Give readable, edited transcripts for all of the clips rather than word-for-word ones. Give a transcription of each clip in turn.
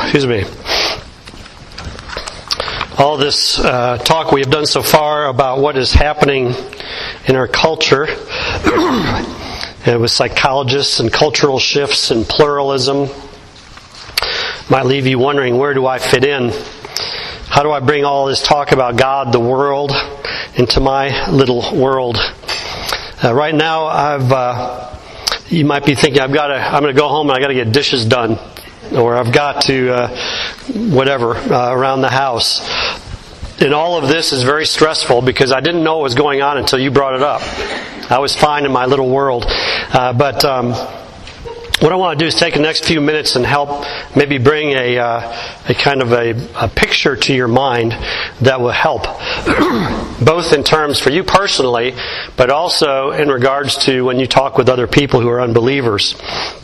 excuse me, all this talk we have done so far about what is happening in our culture with psychologists and cultural shifts and pluralism might leave you wondering, where do I fit in? How do I bring all this talk about God, the world, into my little world? Right now, you might be thinking, I'm going to go home and I got to get dishes done, or I've got to around the house. And all of this is very stressful because I didn't know what was going on until you brought it up. I was fine in my little world, but what I want to do is take the next few minutes and help maybe bring a kind of a picture to your mind that will help, both in terms for you personally, but also in regards to when you talk with other people who are unbelievers.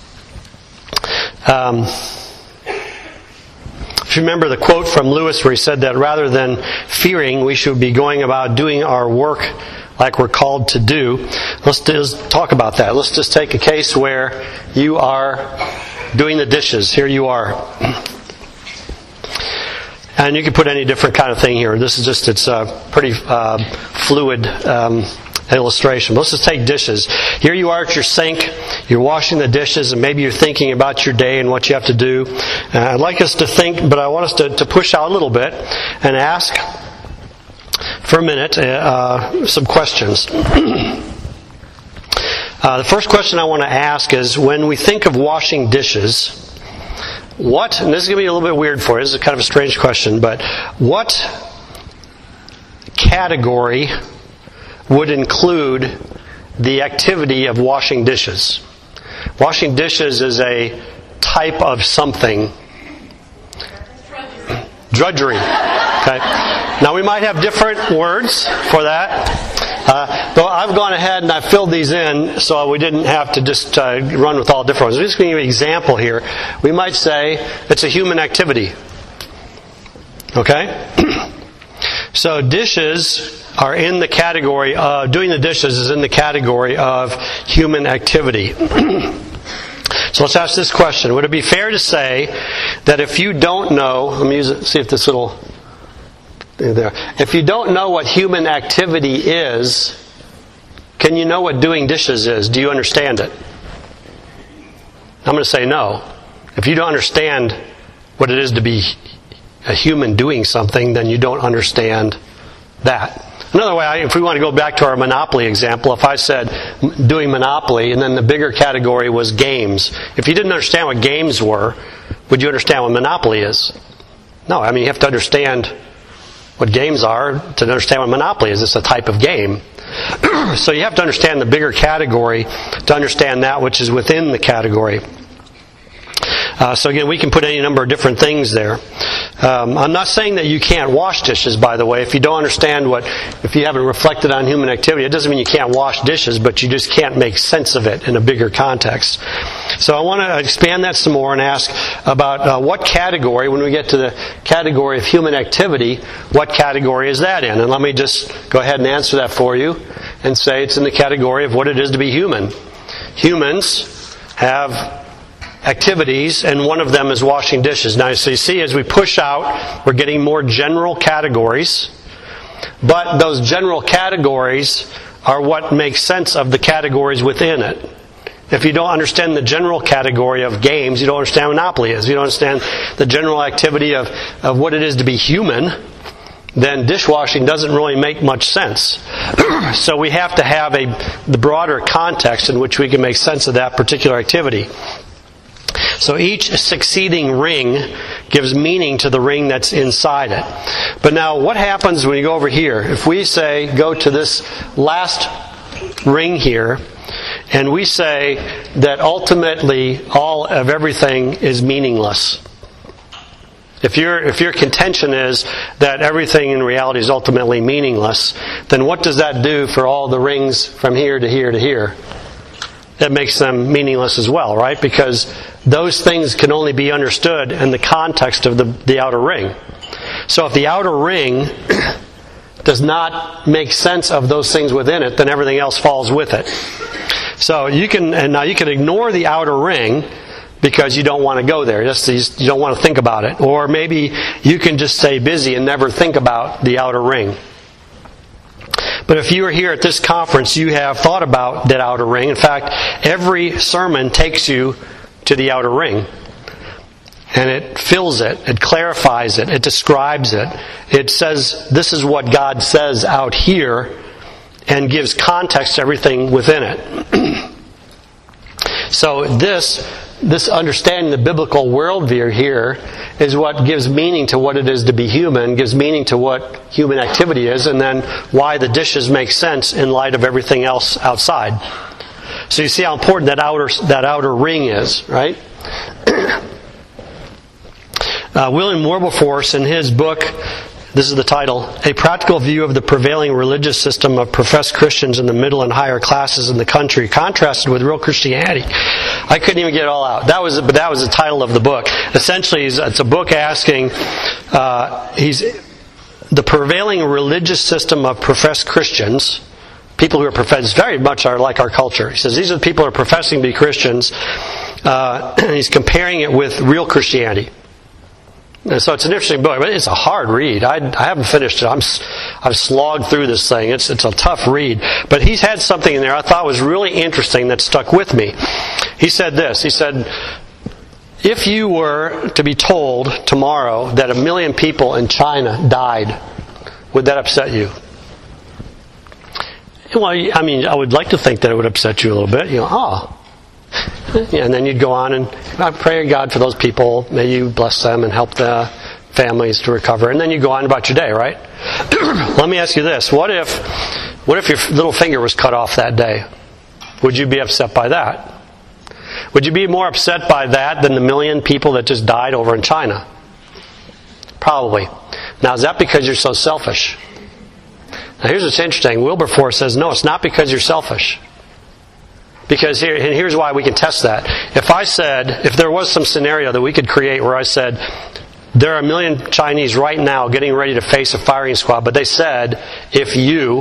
If you remember the quote from Lewis where he said that rather than fearing, we should be going about doing our work like we're called to do. Let's just talk about that. Let's just take a case where you are doing the dishes. Here you are. And you can put any different kind of thing here. This is just, it's a pretty fluid illustration. Let's just take dishes. Here you are at your sink. You're washing the dishes, and maybe you're thinking about your day and what you have to do. I'd like us to think, but I want us to push out a little bit and ask for a minute some questions. The first question I want to ask is, when we think of washing dishes, what, and this is going to be a little bit weird for you, this is kind of a strange question, but what category would include the activity of washing dishes? Washing dishes is a type of something. Drudgery. Okay. Now we might have different words for that. But I've gone ahead and I've filled these in so we didn't have to just run with all different ones. I'm just going to give you an example here. We might say it's a human activity. Okay? So dishes are in the category of, doing the dishes is in the category of human activity. So let's ask this question. Would it be fair to say that if you don't know, let me use it, see if this little, there. If you don't know what human activity is, can you know what doing dishes is? Do you understand it? I'm going to say no. If you don't understand what it is to be a human doing something, then you don't understand that. Another way, if we want to go back to our Monopoly example, if I said doing Monopoly and then the bigger category was games, if you didn't understand what games were, would you understand what Monopoly is? No, I mean you have to understand what games are to understand what Monopoly is. It's a type of game. So you have to understand the bigger category to understand that which is within the category. So again, we can put any number of different things there. I'm not saying that you can't wash dishes, by the way. If you don't understand if you haven't reflected on human activity, it doesn't mean you can't wash dishes, but you just can't make sense of it in a bigger context. So I want to expand that some more and ask about what category, when we get to the category of human activity, what category is that in? And let me just go ahead and answer that for you and say it's in the category of what it is to be human. Humans have activities, and one of them is washing dishes. Now, so you see, as we push out, we're getting more general categories, but those general categories are what makes sense of the categories within it. If you don't understand the general category of games, you don't understand what Monopoly is. You don't understand the general activity of what it is to be human, then dishwashing doesn't really make much sense. So we have to have the broader context in which we can make sense of that particular activity. So each succeeding ring gives meaning to the ring that's inside it. But now what happens when you go over here? If we say, go to this last ring here, and we say that ultimately all of everything is meaningless. If your contention is that everything in reality is ultimately meaningless, then what does that do for all the rings from here to here to here? That makes them meaningless as well, right? Because those things can only be understood in the context of the outer ring. So if the outer ring does not make sense of those things within it, then everything else falls with it. So you can ignore the outer ring, because you don't want to go there. You don't want to think about it. Or maybe you can just stay busy and never think about the outer ring. But if you are here at this conference, you have thought about that outer ring. In fact, every sermon takes you to the outer ring. And it fills it, it clarifies it, it describes it. It says, this is what God says out here, and gives context to everything within it. So this understanding the biblical worldview here is what gives meaning to what it is to be human, gives meaning to what human activity is, and then why the dishes make sense in light of everything else outside. So you see how important that outer ring is, right? William Wilberforce, in his book, this is the title, A Practical View of the Prevailing Religious System of Professed Christians in the Middle and Higher Classes in the Country, Contrasted with Real Christianity. I couldn't even get it all out. That was the title of the book. Essentially, it's a book asking, the prevailing religious system of professed Christians, people who are professed, very much are like our culture. He says these are the people who are professing to be Christians. He's comparing it with real Christianity. And so it's an interesting book, but it's a hard read. I haven't finished it. I've slogged through this thing. It's a tough read. But he's had something in there I thought was really interesting that stuck with me. He said this. He said, if you were to be told tomorrow that 1 million people in China died, would that upset you? Well, I mean, I would like to think that it would upset you a little bit. And then you'd go on and I pray God for those people. May you bless them and help the families to recover. And then you go on about your day, right? Let me ask you this. What if your little finger was cut off that day? Would you be upset by that? Would you be more upset by that than the 1 million people that just died over in China? Probably. Now, is that because you're so selfish? Now, here's what's interesting. Wilberforce says, no, it's not because you're selfish. Because here's why we can test that. If there was some scenario that we could create where I said, there are 1 million Chinese right now getting ready to face a firing squad, but they said, if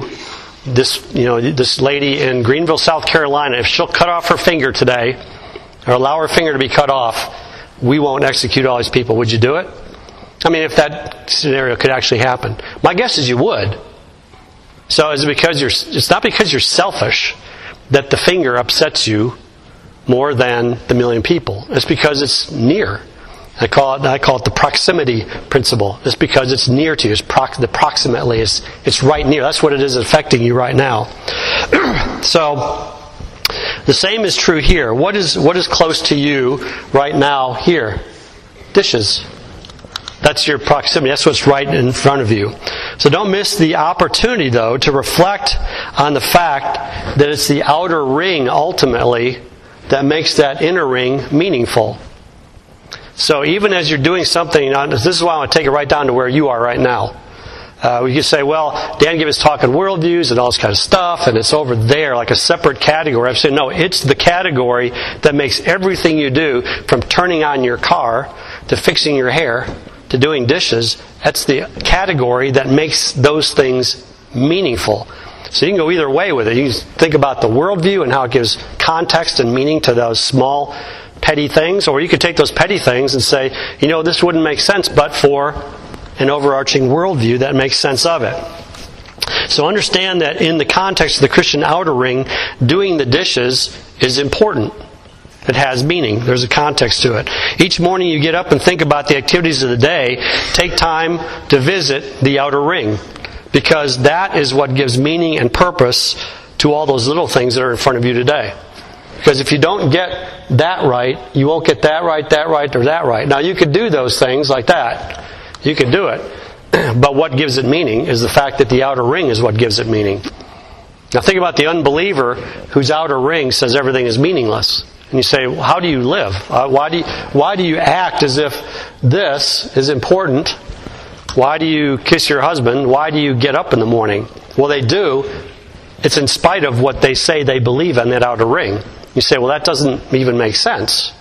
this lady in Greenville, South Carolina, if she'll cut off her finger today, or allow her finger to be cut off, we won't execute all these people. Would you do it? I mean, if that scenario could actually happen. My guess is you would. So it's not because you're selfish that the finger upsets you more than the 1 million people. It's because it's near. I call it the proximity principle. It's because it's near to you. It's right near. That's what it is affecting you right now. So the same is true here. What is close to you right now here? Dishes. That's your proximity. That's what's right in front of you. So don't miss the opportunity, though, to reflect on the fact that it's the outer ring, ultimately, that makes that inner ring meaningful. So even as you're doing something, this is why I want to take it right down to where you are right now. We could say, well, Dan gave his talk on worldviews and all this kind of stuff, and it's over there like a separate category. I'm saying, no, it's the category that makes everything you do, from turning on your car to fixing your hair to doing dishes, that's the category that makes those things meaningful. So you can go either way with it. You can think about the worldview and how it gives context and meaning to those small, petty things, or you could take those petty things and say, this wouldn't make sense but for an overarching worldview that makes sense of it. So understand that in the context of the Christian outer ring, doing the dishes is important. It has meaning. There's a context to it. Each morning you get up and think about the activities of the day. Take time to visit the outer ring, because that is what gives meaning and purpose to all those little things that are in front of you today. Because if you don't get that right, you won't get that right, or that right. Now you could do those things like that. You could do it. But what gives it meaning is the fact that the outer ring is what gives it meaning. Now think about the unbeliever whose outer ring says everything is meaningless. And you say, well, how do you live? Why do you act as if this is important? Why do you kiss your husband? Why do you get up in the morning? Well, they do. It's in spite of what they say they believe in that outer ring. You say, well, that doesn't even make sense.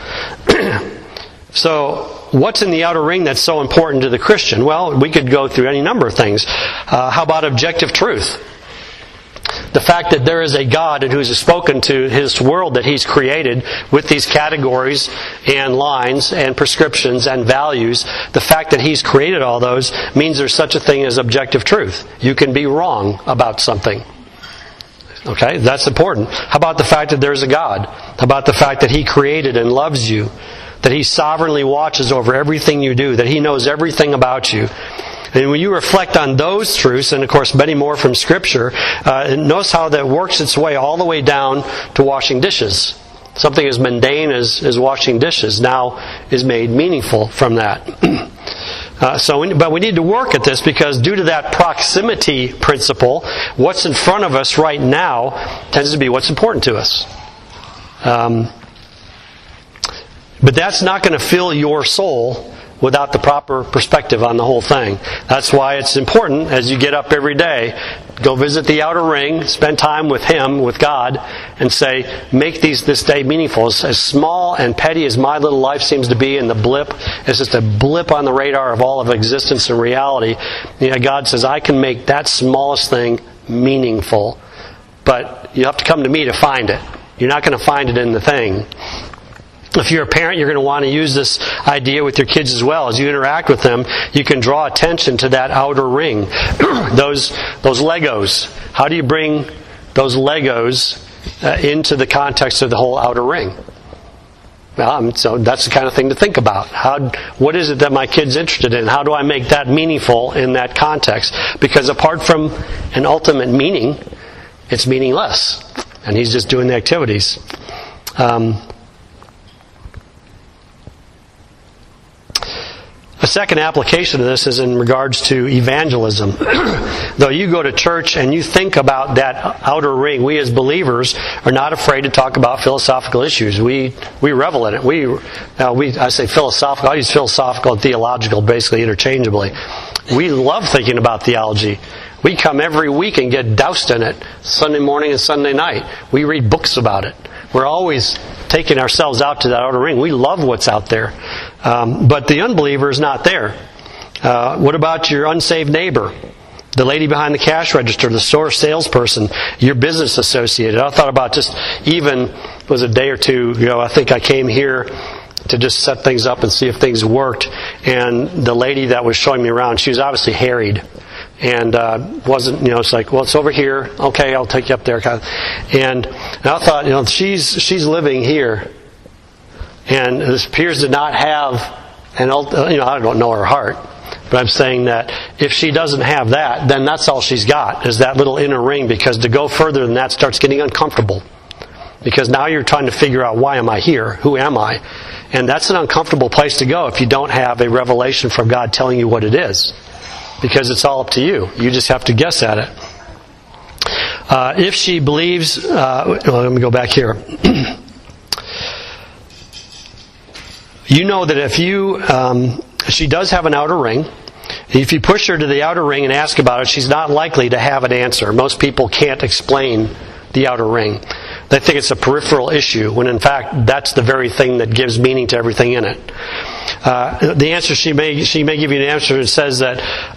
So, what's in the outer ring that's so important to the Christian? Well, we could go through any number of things. How about objective truth? the fact that there is a God who's spoken to His world that He's created with these categories and lines and prescriptions and values, the fact that He's created all those means there's such a thing as objective truth. You can be wrong about something. Okay, that's important. How about the fact that there's a God? How about the fact that He created and loves you? That He sovereignly watches over everything you do? That He knows everything about you? And when you reflect on those truths, and of course many more from Scripture, notice how that works its way all the way down to washing dishes. Something as mundane as washing dishes now is made meaningful from that. But we need to work at this, because due to that proximity principle, what's in front of us right now tends to be what's important to us. But that's not going to fill your soul without the proper perspective on the whole thing. That's why it's important, as you get up every day, go visit the outer ring, spend time with Him, with God, and say, make this day meaningful. As small and petty as my little life seems to be, and the blip is just a blip on the radar of all of existence and reality, God says, I can make that smallest thing meaningful. But you have to come to me to find it. You're not going to find it in the thing. If you're a parent, you're going to want to use this idea with your kids as well. As you interact with them, you can draw attention to that outer ring. Those Legos. How do you bring those Legos into the context of the whole outer ring? So that's the kind of thing to think about. What is it that my kid's interested in? How do I make that meaningful in that context? Because apart from an ultimate meaning, it's meaningless. And He's just doing the activities. A second application of this is in regards to evangelism. Though you go to church and you think about that outer ring, we as believers are not afraid to talk about philosophical issues. We revel in it. I say philosophical. I use philosophical and theological basically interchangeably. We love thinking about theology. We come every week and get doused in it, Sunday morning and Sunday night. We read books about it. We're always taking ourselves out to that outer ring. We love what's out there. But the unbeliever is not there. What about your unsaved neighbor? The lady behind the cash register, the store salesperson, your business associate. I thought about just even, it was a day or two ago, I think I came here to just set things up and see if things worked. And the lady that was showing me around, she was obviously harried. And wasn't, it's like, well, it's over here. Okay, I'll take you up there. And I thought, she's living here, and this appears to not have I don't know her heart, but I'm saying that if she doesn't have that, then that's all she's got is that little inner ring. Because to go further than that starts getting uncomfortable. Because now you're trying to figure out, why am I here? Who am I? And that's an uncomfortable place to go if you don't have a revelation from God telling you what it is. Because it's all up to you. You just have to guess at it. If she believes... let me go back here. You know that if she does have an outer ring. If you push her to the outer ring and ask about it, she's not likely to have an answer. Most people can't explain the outer ring. They think it's a peripheral issue, when in fact that's the very thing that gives meaning to everything in it. The answer she may give you an answer that says that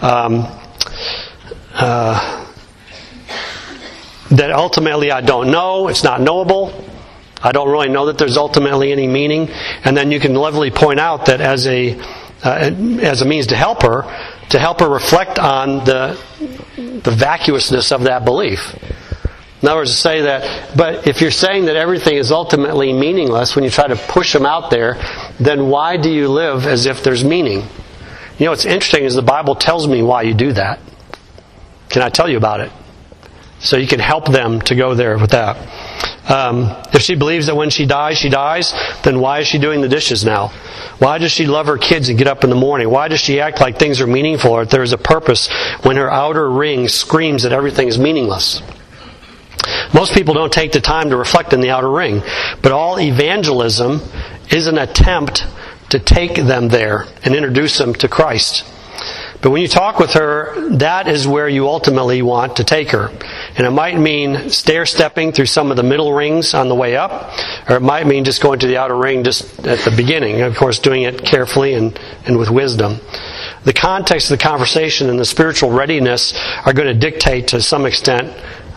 that ultimately I don't know, it's not knowable. I don't really know that there's ultimately any meaning. And then you can levelly point out that as a means to help her reflect on the vacuousness of that belief. In other words, to say that, but if you're saying that everything is ultimately meaningless when you try to push them out there, then why do you live as if there's meaning? What's interesting is the Bible tells me why you do that. Can I tell you about it? So you can help them to go there with that. If she believes that when she dies, then why is she doing the dishes now? Why does she love her kids and get up in the morning? Why does she act like things are meaningful or that there is a purpose when her outer ring screams that everything is meaningless? Most people don't take the time to reflect in the outer ring. But all evangelism is an attempt to take them there and introduce them to Christ. But when you talk with her, that is where you ultimately want to take her. And it might mean stair-stepping through some of the middle rings on the way up, or it might mean just going to the outer ring just at the beginning. Of course, doing it carefully and with wisdom. The context of the conversation and the spiritual readiness are going to dictate to some extent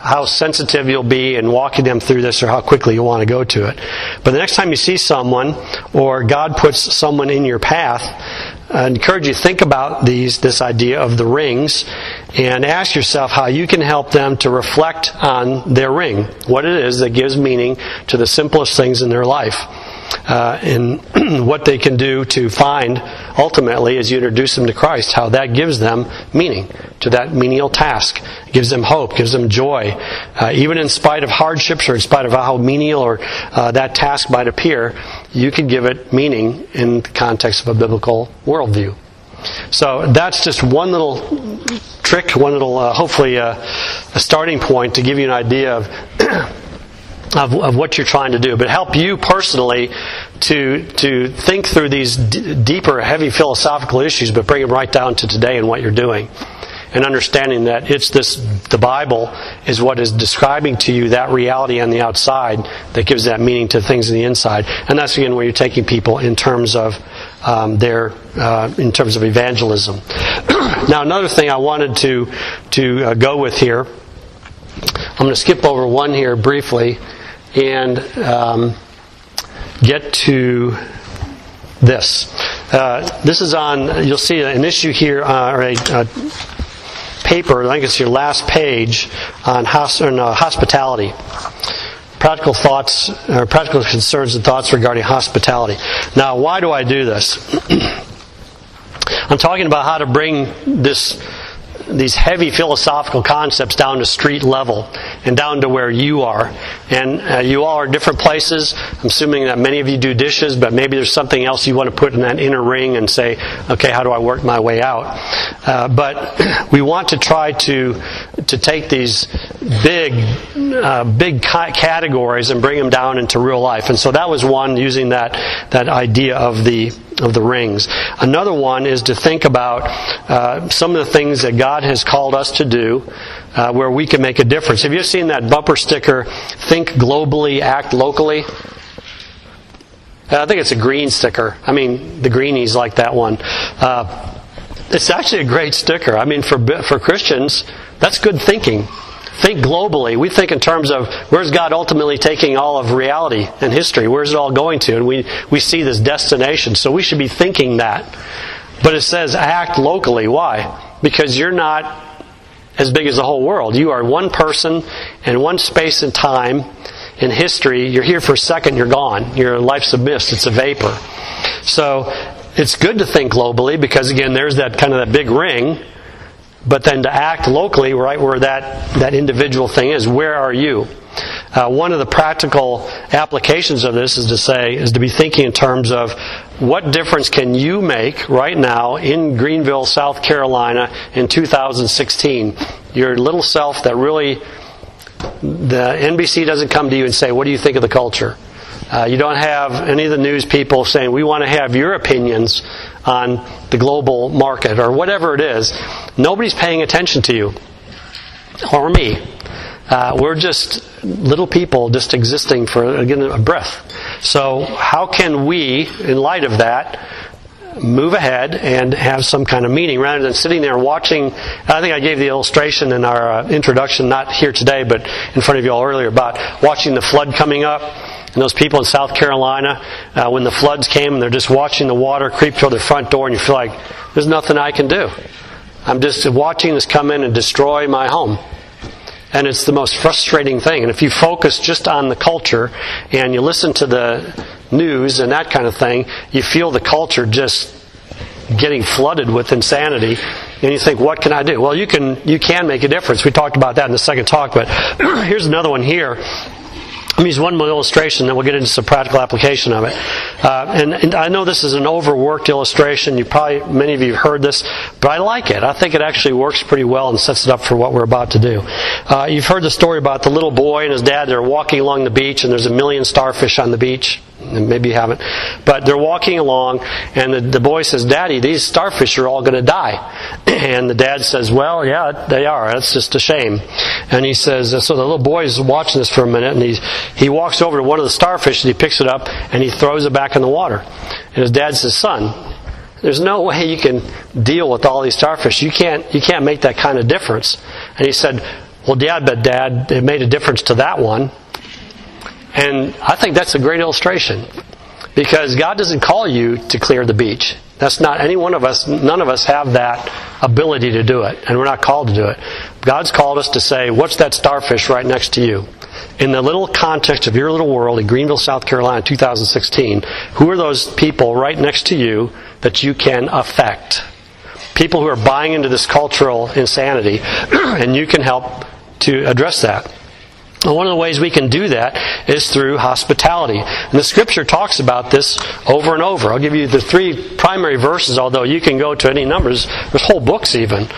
how sensitive you'll be in walking them through this or how quickly you want to go to it. But the next time you see someone or God puts someone in your path, I encourage you to think about this idea of the rings and ask yourself how you can help them to reflect on their ring, what it is that gives meaning to the simplest things in their life. And what they can do to find, ultimately, as you introduce them to Christ, how that gives them meaning to that menial task. It gives them hope, gives them joy. Even in spite of hardships or in spite of how menial or that task might appear, you can give it meaning in the context of a biblical worldview. So that's just one little trick, one little, hopefully, a starting point to give you an idea of what you're trying to do, but help you personally to think through these deeper, heavy philosophical issues, but bring them right down to today and what you're doing. And understanding that the Bible is what is describing to you that reality on the outside that gives that meaning to things on the inside. And that's again where you're taking people in terms of in terms of evangelism. Now, another thing I wanted to go with here, I'm going to skip over one here briefly and get to this. This is on, you'll see an issue here, or a paper, I think it's your last page, on hospitality. Practical thoughts, or practical concerns and thoughts regarding hospitality. Now, why do I do this? I'm talking about how to bring these heavy philosophical concepts down to street level and down to where you are. And you all are different places. I'm assuming that many of you do dishes, but maybe there's something else you want to put in that inner ring and say, okay, how do I work my way out? But we want to try to take these big categories and bring them down into real life. And so that was one, using that idea of the rings. Another one is to think about some of the things that God has called us to do where we can make a difference. Have you seen that bumper sticker, think globally, act locally? I think it's a green sticker. I mean, the greenies like that one. It's actually a great sticker. I mean, for Christians, that's good thinking. Think globally. We think in terms of where's God ultimately taking all of reality and history? Where's it all going to? And we see this destination. So we should be thinking that. But it says act locally. Why? Because you're not as big as the whole world. You are one person in one space and time in history. You're here for a second, you're gone. Your life's a mist. It's a vapor. So it's good to think globally because, again, there's that kind of that big ring. But then to act locally, right where that individual thing is, where are you? One of the practical applications of this is to be thinking in terms of what difference can you make right now in Greenville, South Carolina in 2016? Your little self that really, the NBC doesn't come to you and say, what do you think of the culture? You don't have any of the news people saying, we want to have your opinions on the global market or whatever it is. Nobody's paying attention to you or me. We're just little people just existing for, again, a breath. So how can we, in light of that, move ahead and have some kind of meaning rather than sitting there watching? I think I gave the illustration in our introduction, not here today, but in front of you all earlier, about watching the flood coming up. And those people in South Carolina, when the floods came, and they're just watching the water creep toward their front door, and you feel like, there's nothing I can do. I'm just watching this come in and destroy my home. And it's the most frustrating thing. And if you focus just on the culture, and you listen to the news and that kind of thing, you feel the culture just getting flooded with insanity. And you think, what can I do? Well, you can make a difference. We talked about that in the second talk, but here's another one here. Let me use one more illustration, then we'll get into some practical application of it. And I know this is an overworked illustration. Many of you have heard this, but I like it. I think it actually works pretty well and sets it up for what we're about to do. You've heard the story about the little boy and his dad. They're walking along the beach, and there's 1 million starfish on the beach. And maybe you haven't. But they're walking along, and the boy says, Daddy, these starfish are all going to die. And the dad says, well, yeah, they are. That's just a shame. And he says, so the little boy is watching this for a minute, and he walks over to one of the starfish, and he picks it up, and he throws it back in the water. And his dad says, son, there's no way you can deal with all these starfish. You can't make that kind of difference. And he said, Well, yeah, but Dad, it made a difference to that one. And I think that's a great illustration. Because God doesn't call you to clear the beach. That's not any one of us, none of us have that ability to do it. And we're not called to do it. God's called us to say, what's that starfish right next to you? In the little context of your little world in Greenville, South Carolina, 2016, who are those people right next to you that you can affect? People who are buying into this cultural insanity, and you can help to address that. And one of the ways we can do that is through hospitality. And the Scripture talks about this over and over. I'll give you the 3 primary verses, although you can go to any numbers. There's whole books even.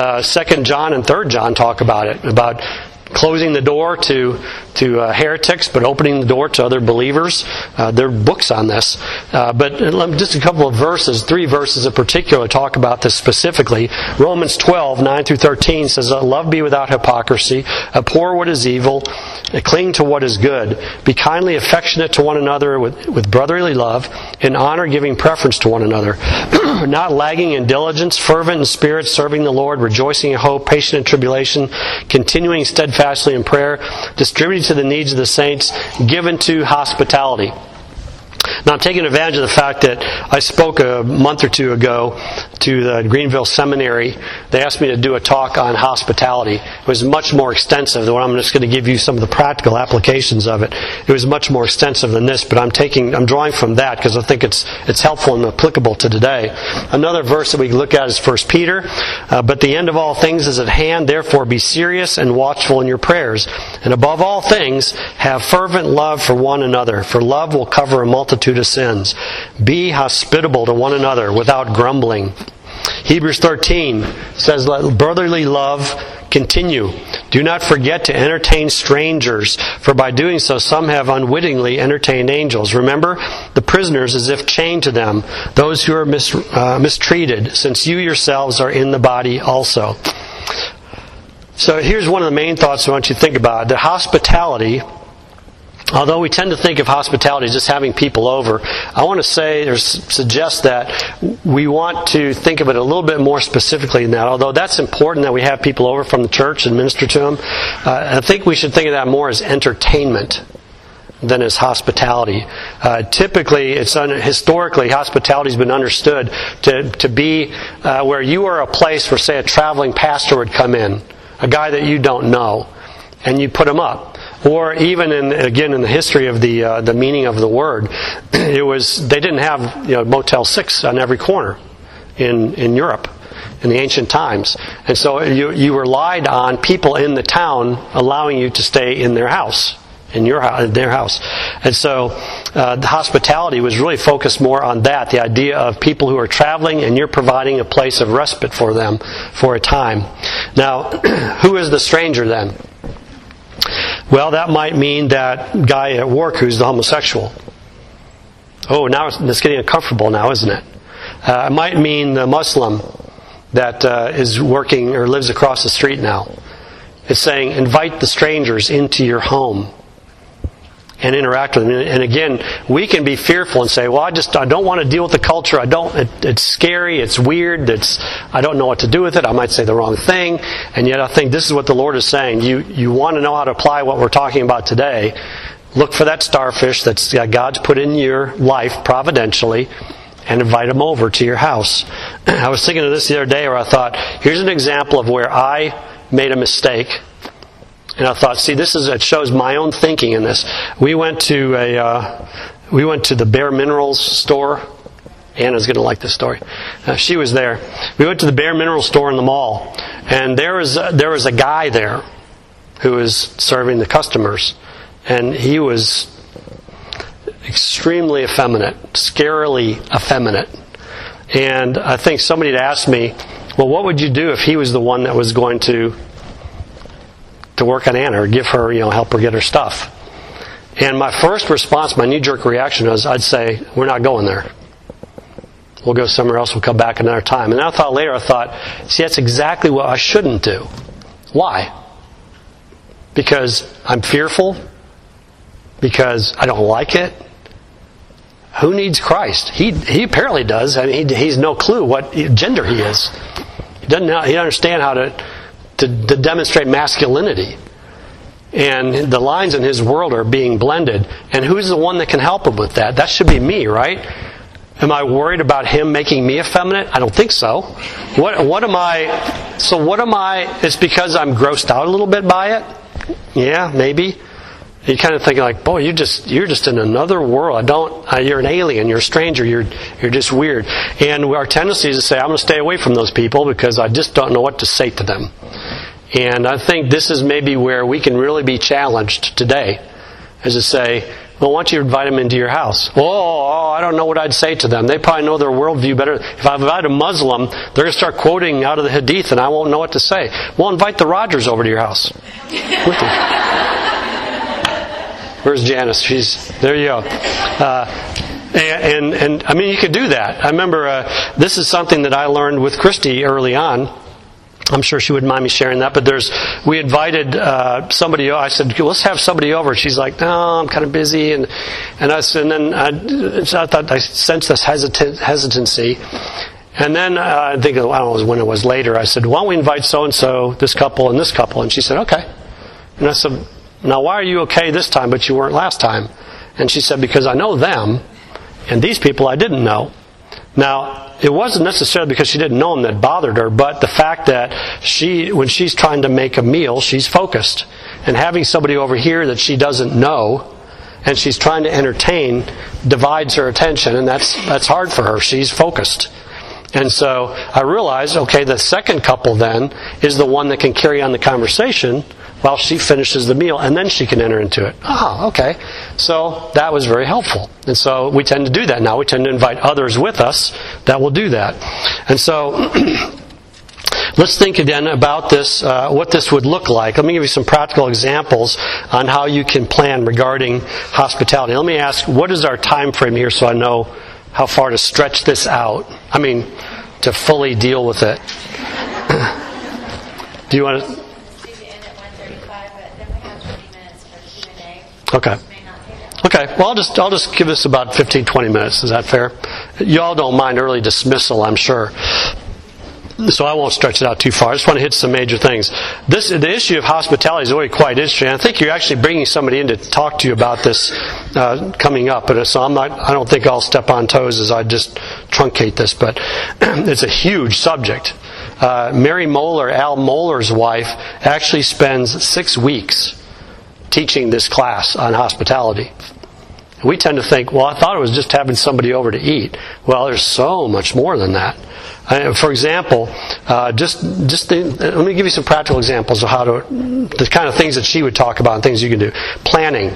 2 John and 3 John talk about it, about closing the door to heretics, but opening the door to other believers. There are books on this. But just a couple of verses, 3 verses in particular, talk about this specifically. Romans 12, 9 through 13 says, "Let love be without hypocrisy. Abhor what is evil. Cling to what is good. Be kindly affectionate to one another with brotherly love. In honor, giving preference to one another. Not lagging in diligence, fervent in spirit, serving the Lord, rejoicing in hope, patient in tribulation, continuing steadfastly in prayer, distributing to the needs of the saints, given to hospitality." Now, I'm taking advantage of the fact that I spoke a month or 2 ago to the Greenville Seminary. They asked me to do a talk on hospitality. It was much more extensive than what I'm just going to give you some of the practical applications of it. It was much more extensive than this, but I'm drawing from that because I think it's helpful and applicable to today. Another verse that we look at is 1 Peter. "But the end of all things is at hand, therefore be serious and watchful in your prayers. And above all things, have fervent love for one another, for love will cover a multitude of sins. Be hospitable to one another without grumbling." Hebrews 13 says, "Let brotherly love continue. Do not forget to entertain strangers, for by doing so some have unwittingly entertained angels. Remember the prisoners as if chained to them, those who are mistreated, since you yourselves are in the body also." So here's one of the main thoughts I want you to think about. The hospitality, although we tend to think of hospitality as just having people over, I want to say or suggest that we want to think of it a little bit more specifically than that. Although that's important that we have people over from the church and minister to them, I think we should think of that more as entertainment than as hospitality. Typically, historically, hospitality has been understood to be where you are a place where, say, a traveling pastor would come in, a guy that you don't know, and you put him up. Or even in the history of the meaning of the word, they didn't have Motel 6 on every corner in Europe in the ancient times, and so you relied on people in the town allowing you to stay in their house, their house, and so the hospitality was really focused more on that, the idea of people who are traveling and you're providing a place of respite for them for a time. Now, who is the stranger then? Well, that might mean that guy at work who's the homosexual. Oh, now it's getting uncomfortable now, isn't it? It might mean the Muslim that is working or lives across the street now. It's saying, invite the strangers into your home and interact with them. And again, we can be fearful and say, well, I don't want to deal with the culture. It's scary, it's weird, I don't know what to do with it. I might say the wrong thing. And yet I think this is what the Lord is saying. You want to know how to apply what we're talking about today. Look for that starfish that God's put in your life providentially and invite them over to your house. I was thinking of this the other day where I thought, here's an example of where I made a mistake. And I thought, see, it shows my own thinking in this. We went to the Bare Minerals store. Anna's going to like this story. She was there. We went to the Bare Minerals store in the mall, and there was a guy there who was serving the customers, and he was extremely effeminate, scarily effeminate. And I think somebody had asked me, well, what would you do if he was the one that was going to work on Anna or give her, help her get her stuff? And my first response, my knee-jerk reaction was, I'd say, we're not going there. We'll go somewhere else. We'll come back another time. And I thought, see, that's exactly what I shouldn't do. Why? Because I'm fearful? Because I don't like it? Who needs Christ? He apparently does. I mean, he's no clue what gender he is. He doesn't understand how to demonstrate masculinity. And the lines in his world are being blended. And who's the one that can help him with that? That should be me, right? Am I worried about him making me effeminate? I don't think so. What am I? So what am I? It's because I'm grossed out a little bit by it? Yeah, maybe. You're kind of thinking like, boy, you're just in another world. You're an alien. You're a stranger. You're just weird. And our tendency is to say, I'm going to stay away from those people because I just don't know what to say to them. And I think this is maybe where we can really be challenged today, is to say, well, why don't you invite them into your house? Oh, I don't know what I'd say to them. They probably know their worldview better. If I invite a Muslim, they're going to start quoting out of the Hadith, and I won't know what to say. Well, invite the Rogers over to your house. Where's Janice? There you go. And I mean, you could do that. I remember this is something that I learned with Christy early on. I'm sure she wouldn't mind me sharing that, but we invited somebody. I said, let's have somebody over. She's like, no, I'm kind of busy, and I thought I sensed this hesitancy, and then I think, I don't know when it was later. I said, why don't we invite so and so, this couple and this couple? And she said, okay. And I said, now why are you okay this time, but you weren't last time? And she said, because I know them, and these people I didn't know. Now, it wasn't necessarily because she didn't know them that bothered her, but the fact that when she's trying to make a meal, she's focused. And having somebody over here that she doesn't know, and she's trying to entertain, divides her attention, and that's hard for her. She's focused. And so I realized, okay, the second couple then is the one that can carry on the conversation while she finishes the meal, and then she can enter into it. Oh, okay. So that was very helpful. And so we tend to do that now. We tend to invite others with us that will do that. And so let's think again about this, what this would look like. Let me give you some practical examples on how you can plan regarding hospitality. Let me ask, what is our time frame here so I know how far to stretch this out? I mean, to fully deal with it. Do you want to... Okay. Okay. Well, I'll just give us about 15, 20 minutes. Is that fair? You all don't mind early dismissal, I'm sure. So I won't stretch it out too far. I just want to hit some major things. The issue of hospitality is really quite interesting. I think you're actually bringing somebody in to talk to you about this coming up. So I don't think I'll step on toes as I just truncate this, but it's a huge subject. Mary Moeller, Al Mohler's wife, actually spends 6 weeks teaching this class on hospitality. We tend to think, well, I thought it was just having somebody over to eat. Well, there's so much more than that. For example, let me give you some practical examples of the kind of things that she would talk about and things you can do. Planning.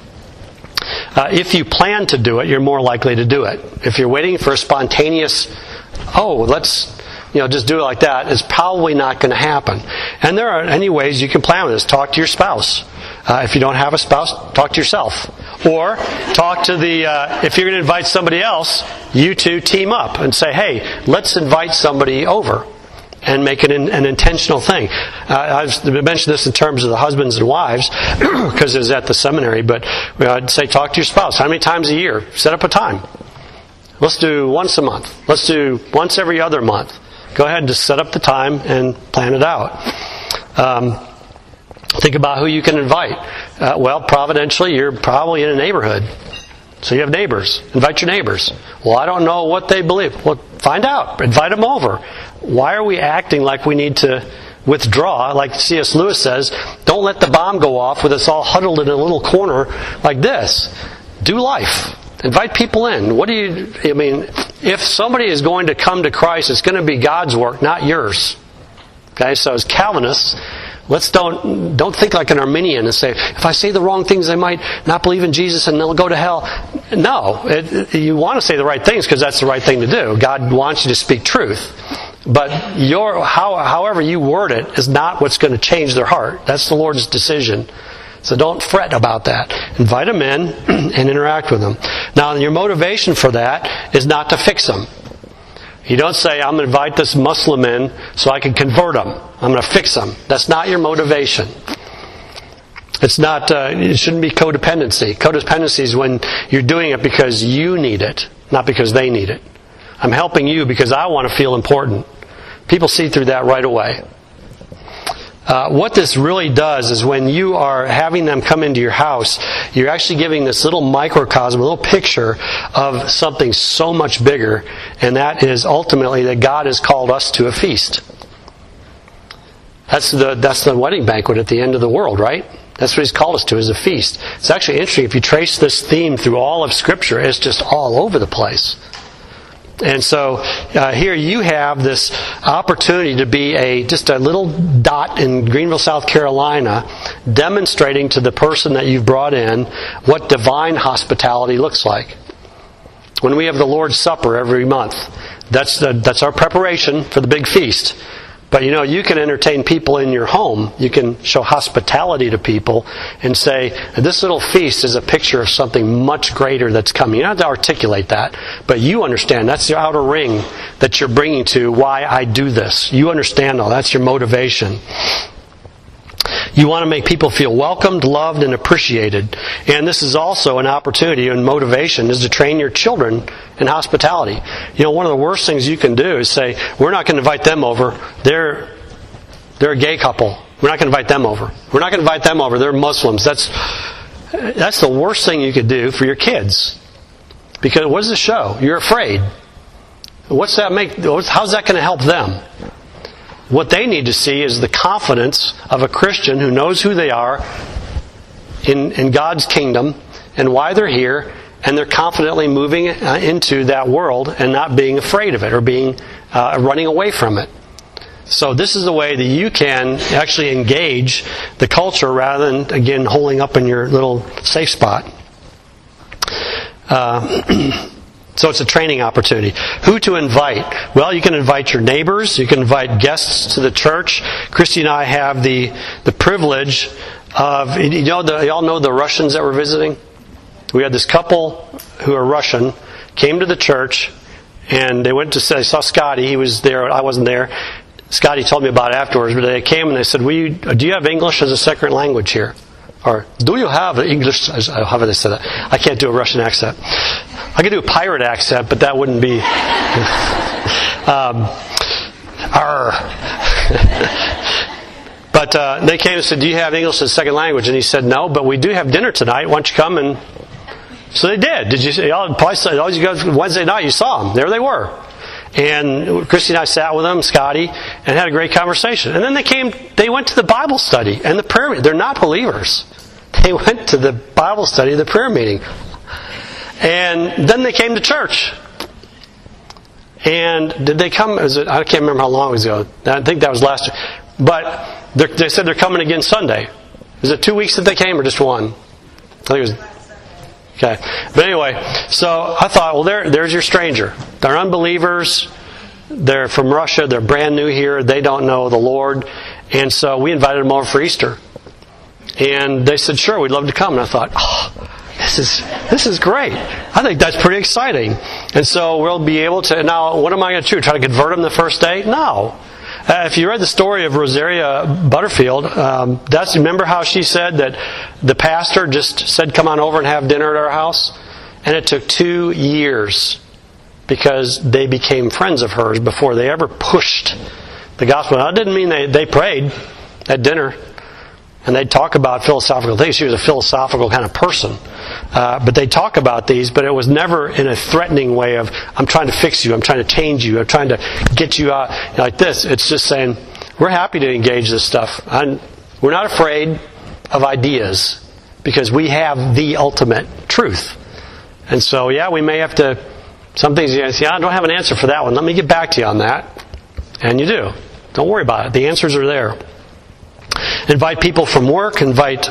If you plan to do it, you're more likely to do it. If you're waiting for a spontaneous, let's just do it like that, it's probably not going to happen. And there are any ways you can plan with this. Talk to your spouse. If you don't have a spouse, talk to yourself. Or talk to if you're going to invite somebody else, you two team up and say, hey, let's invite somebody over and make it an intentional thing. I've mentioned this in terms of the husbands and wives because it was at the seminary, but I'd say talk to your spouse. How many times a year? Set up a time. Let's do once a month. Let's do once every other month. Go ahead and just set up the time and plan it out. Think about who you can invite. Providentially, you're probably in a neighborhood. So you have neighbors. Invite your neighbors. Well, I don't know what they believe. Well, find out. Invite them over. Why are we acting like we need to withdraw? Like C.S. Lewis says, don't let the bomb go off with us all huddled in a little corner like this. Do life. Invite people in. If somebody is going to come to Christ, it's going to be God's work, not yours. Okay, so as Calvinists, let's don't think like an Arminian and say, if I say the wrong things, they might not believe in Jesus and they'll go to hell. No, you want to say the right things because that's the right thing to do. God wants you to speak truth. But however you word it is not what's going to change their heart. That's the Lord's decision. So don't fret about that. Invite them in and interact with them. Now, your motivation for that is not to fix them. You don't say, I'm going to invite this Muslim in so I can convert them. I'm going to fix them. That's not your motivation. It's not. It shouldn't be codependency. Codependency is when you're doing it because you need it, not because they need it. I'm helping you because I want to feel important. People see through that right away. what this really does is when you are having them come into your house, you're actually giving this little microcosm, a little picture of something so much bigger, and that is ultimately that God has called us to a feast. That's the wedding banquet at the end of the world, right? That's what He's called us to, is a feast. It's actually interesting, if you trace this theme through all of Scripture, it's just all over the place. And so here you have this opportunity to be just a little dot in Greenville, South Carolina, demonstrating to the person that you've brought in what divine hospitality looks like. When we have the Lord's Supper every month, that's our preparation for the big feast. But you can entertain people in your home. You can show hospitality to people and say, this little feast is a picture of something much greater that's coming. You don't have to articulate that, but you understand. That's the outer ring that you're bringing to why I do this. You understand all. That's your motivation. You want to make people feel welcomed, loved, and appreciated. And this is also an opportunity and motivation is to train your children in hospitality. One of the worst things you can do is say, we're not going to invite them over. They're a gay couple. We're not going to invite them over. We're not going to invite them over. They're Muslims. That's the worst thing you could do for your kids. Because what does it show? You're afraid. What's that make? How's that going to help them? What they need to see is the confidence of a Christian who knows who they are in God's kingdom and why they're here, and they're confidently moving into that world and not being afraid of it or being running away from it. So this is the way that you can actually engage the culture rather than, again, holding up in your little safe spot. So it's a training opportunity. Who to invite? Well, you can invite your neighbors. You can invite guests to the church. Christy and I have the privilege of, y'all know the Russians that we're visiting? We had this couple who are Russian, came to the church, and they went to say, I saw Scotty. He was there. I wasn't there. Scotty told me about it afterwards, but they came and they said, do you have English as a second language here? Or, do you have English? How would they say that? I can't do a Russian accent. I could do a pirate accent, but that wouldn't be... But they came and said, do you have English as a second language? And he said, no, but we do have dinner tonight. Why don't you come? And so they did. Did you see? Y'all probably saw, you guys, Wednesday night, you saw them. There they were. And Christy and I sat with them, Scotty, and had a great conversation. And then they went to the Bible study and the prayer meeting. They're not believers. They went to the Bible study and the prayer meeting. And then they came to church. And did they come? I can't remember how long it was ago. I think that was last year. But they said they're coming again Sunday. Is it 2 weeks that they came or just one? I think it was... Okay. But anyway, so I thought, well, there's your stranger. They're unbelievers. They're from Russia. They're brand new here. They don't know the Lord. And so we invited them over for Easter. And they said, sure, we'd love to come. And I thought, this is great. I think that's pretty exciting. And so we'll be able to... Now, what am I going to do? Try to convert them the first day? No. If you read the story of Rosaria Butterfield, remember how she said that the pastor just said, come on over and have dinner at our house? And it took 2 years because they became friends of hers before they ever pushed the gospel. Now, that didn't mean they prayed at dinner and they'd talk about philosophical things. She was a philosophical kind of person. But they'd talk about these, but it was never in a threatening way of, I'm trying to fix you, I'm trying to change you, I'm trying to get you out like this. It's just saying, we're happy to engage this stuff. We're not afraid of ideas because we have the ultimate truth. And so, we may have to, some things you say, I don't have an answer for that one. Let me get back to you on that. And you do. Don't worry about it. The answers are there. Invite people from work. Invite,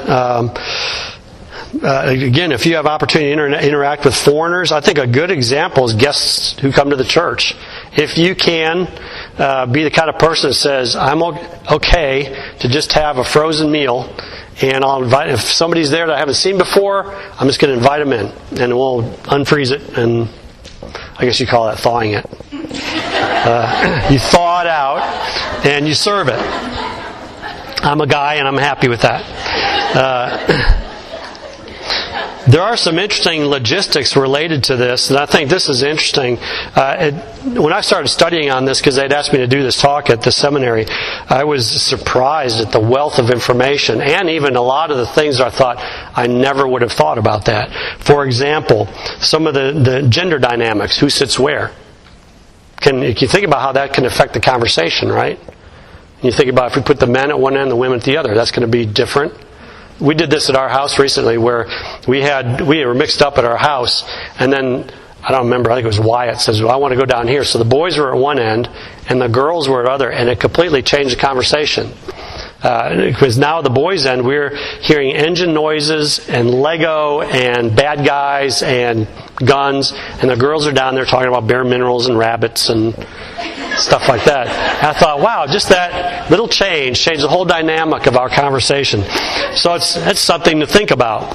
again, if you have opportunity to interact with foreigners, I think a good example is guests who come to the church. If you can be the kind of person that says, I'm okay to just have a frozen meal, and I'll invite, if somebody's there that I haven't seen before, I'm just going to invite them in, and we'll unfreeze it, and I guess you call that thawing it. You thaw it out, and you serve it. I'm a guy, and I'm happy with that. There are some interesting logistics related to this, and I think this is interesting. When I started studying on this, because they'd asked me to do this talk at the seminary, I was surprised at the wealth of information, and even a lot of the things I thought I never would have thought about that. For example, some of the gender dynamics, who sits where. You think about how that can affect the conversation, right? You think about if we put the men at one end, the women at the other, that's going to be different. We did this at our house recently where we were mixed up at our house, and then, I don't remember, I think it was Wyatt says, well, I want to go down here. So the boys were at one end, and the girls were at the other, and it completely changed the conversation. Because now at the boys' end, we're hearing engine noises and Lego and bad guys and guns, and the girls are down there talking about bare minerals and rabbits and stuff like that. And I thought, wow, just that little change changed the whole dynamic of our conversation. So it's something to think about.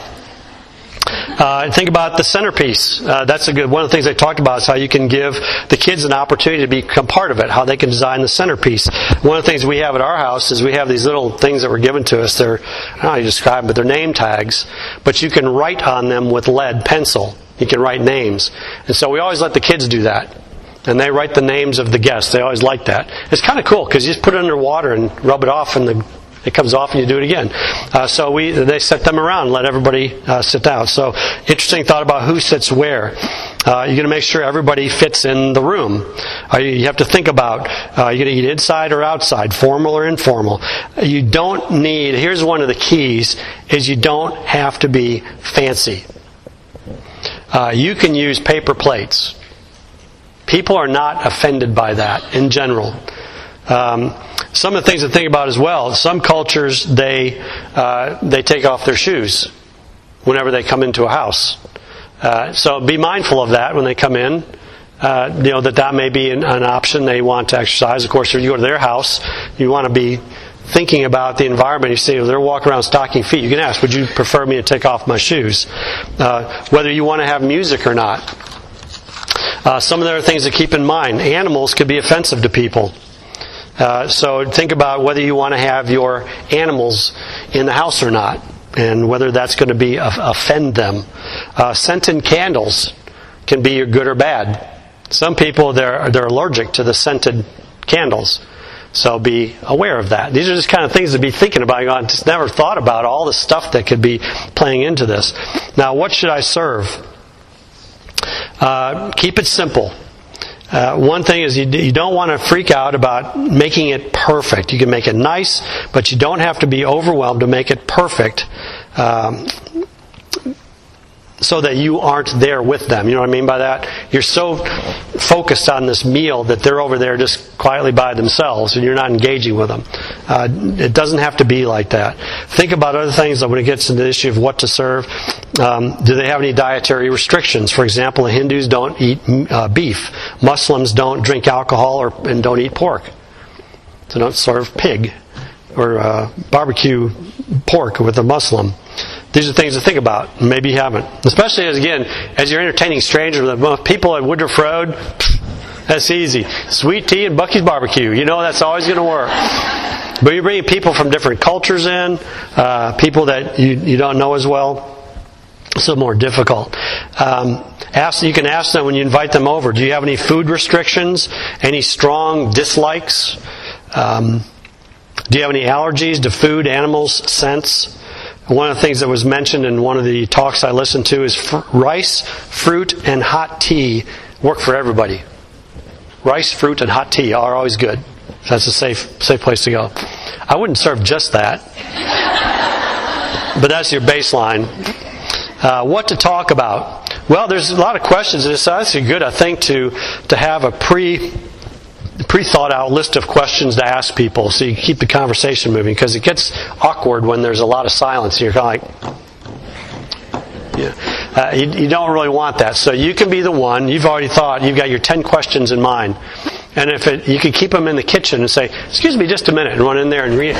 Think about the centerpiece. That's one of the things they talked about is how you can give the kids an opportunity to become part of it, how they can design the centerpiece. One of the things we have at our house is we have these little things that were given to us. I don't know how you describe them, but they're name tags. But you can write on them with lead pencil. You can write names. And so we always let the kids do that. And they write the names of the guests. They always like that. It's kind of cool because you just put it under water and rub it off and it comes off and you do it again. So they set them around and let everybody sit down. So interesting thought about who sits where. You're going to make sure everybody fits in the room. You have to think about, you're going to eat inside or outside, formal or informal. You don't need, here's one of the keys, is you don't have to be fancy. You can use paper plates. People are not offended by that in general. Some of the things to think about as well. Some cultures they take off their shoes whenever they come into a house. So be mindful of that when they come in. That may be an option they want to exercise. Of course, if you go to their house, you want to be thinking about the environment. You see, if they're walking around stocking feet, you can ask, "Would you prefer me to take off my shoes?" Whether you want to have music or not. Some of the other things to keep in mind. Animals could be offensive to people. So think about whether you want to have your animals in the house or not, and whether that's going to be offend them. Scented candles can be good or bad. Some people they're allergic to the scented candles, so be aware of that. These are just kind of things to be thinking about. I just never thought about all the stuff that could be playing into this. Now, what should I serve? Keep it simple. One thing is you don't want to freak out about making it perfect. You can make it nice, but you don't have to be overwhelmed to make it perfect so that you aren't there with them. You know what I mean by that? You're so focused on this meal that they're over there just quietly by themselves and you're not engaging with them. It doesn't have to be like that. Think about other things when it gets into the issue of what to serve. Do they have any dietary restrictions? For example, the Hindus don't eat beef. Muslims don't drink alcohol and don't eat pork. So don't serve pig or barbecue pork with a Muslim. These are things to think about. Maybe you haven't. Especially as you're entertaining strangers. People at Woodruff Road, that's easy. Sweet tea and Bucky's barbecue. You know that's always going to work. But you're bringing people from different cultures in, people that you don't know as well. It's a little more difficult. You can ask them when you invite them over, do you have any food restrictions? Any strong dislikes? Do you have any allergies to food, animals, scents? One of the things that was mentioned in one of the talks I listened to is rice, fruit, and hot tea work for everybody. Rice, fruit, and hot tea are always good. That's a safe place to go. I wouldn't serve just that. But that's your baseline. What to talk about? Well, there's a lot of questions. It's actually good, I think, to have a pre-thought out list of questions to ask people so you keep the conversation moving, because it gets awkward when there's a lot of silence. You're kind of like, you don't really want that. So you can be the one, you've already thought, you've got your 10 questions in mind. And you can keep them in the kitchen and say, excuse me just a minute, and run in there and read it.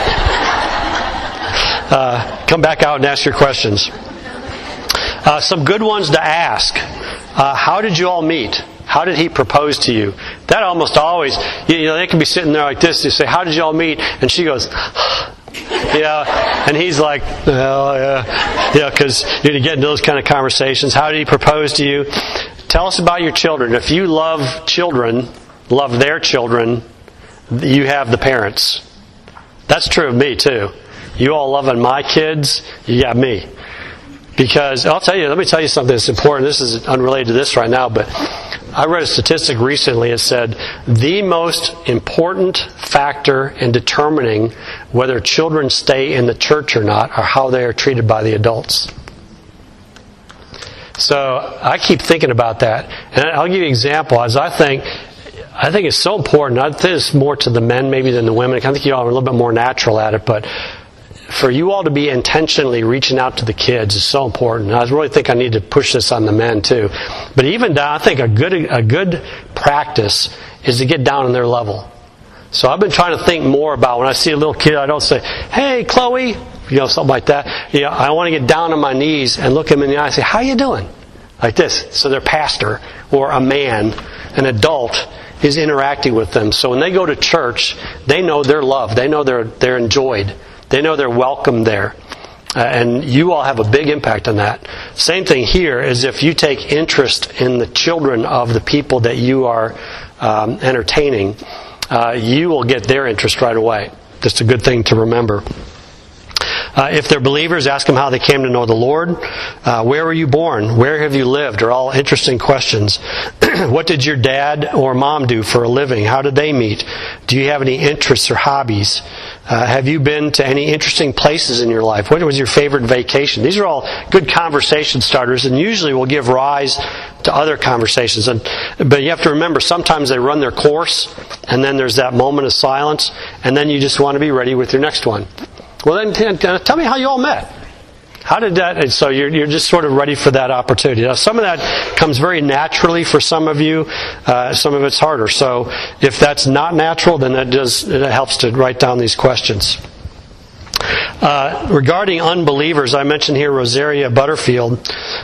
Come back out and ask your questions. Some good ones to ask. How did you all meet? How did he propose to you? That almost always, they can be sitting there like this. You say, how did you all meet? And she goes, And he's like, well, yeah, because you get into those kind of conversations. How did he propose to you? Tell us about your children. If you love children, love their children, you have the parents. That's true of me too. You all loving my kids, you got me. Because let me tell you something that's important. This is unrelated to this right now, but I read a statistic recently. It said the most important factor in determining whether children stay in the church or not are how they are treated by the adults. So I keep thinking about that. And I'll give you an example. As I think it's so important. I think it's more to the men maybe than the women. I think you all are a little bit more natural at it, but for you all to be intentionally reaching out to the kids is so important. And I really think I need to push this on the men too. But even down, I think a good practice is to get down on their level. So I've been trying to think more about when I see a little kid, I don't say, "Hey, Chloe," something like that. I want to get down on my knees and look them in the eye and say, "How you doing?" Like this. So their pastor or a man, an adult, is interacting with them. So when they go to church, they know they're loved. They know they're enjoyed. They know they're welcome there. And you all have a big impact on that. Same thing here is if you take interest in the children of the people that you are entertaining, you will get their interest right away. Just a good thing to remember. If they're believers, ask them how they came to know the Lord. Where were you born? Where have you lived? Are all interesting questions. What did your dad or mom do for a living? How did they meet? Do you have any interests or hobbies? Have you been to any interesting places in your life? What was your favorite vacation? These are all good conversation starters and usually will give rise to other conversations. But you have to remember, sometimes they run their course and then there's that moment of silence and then you just want to be ready with your next one. Well, then tell me how you all met. How did that? And so you're just sort of ready for that opportunity. Now, some of that comes very naturally for some of you. Some of it's harder. So if that's not natural, then it helps to write down these questions. Regarding unbelievers, I mentioned here Rosaria Butterfield.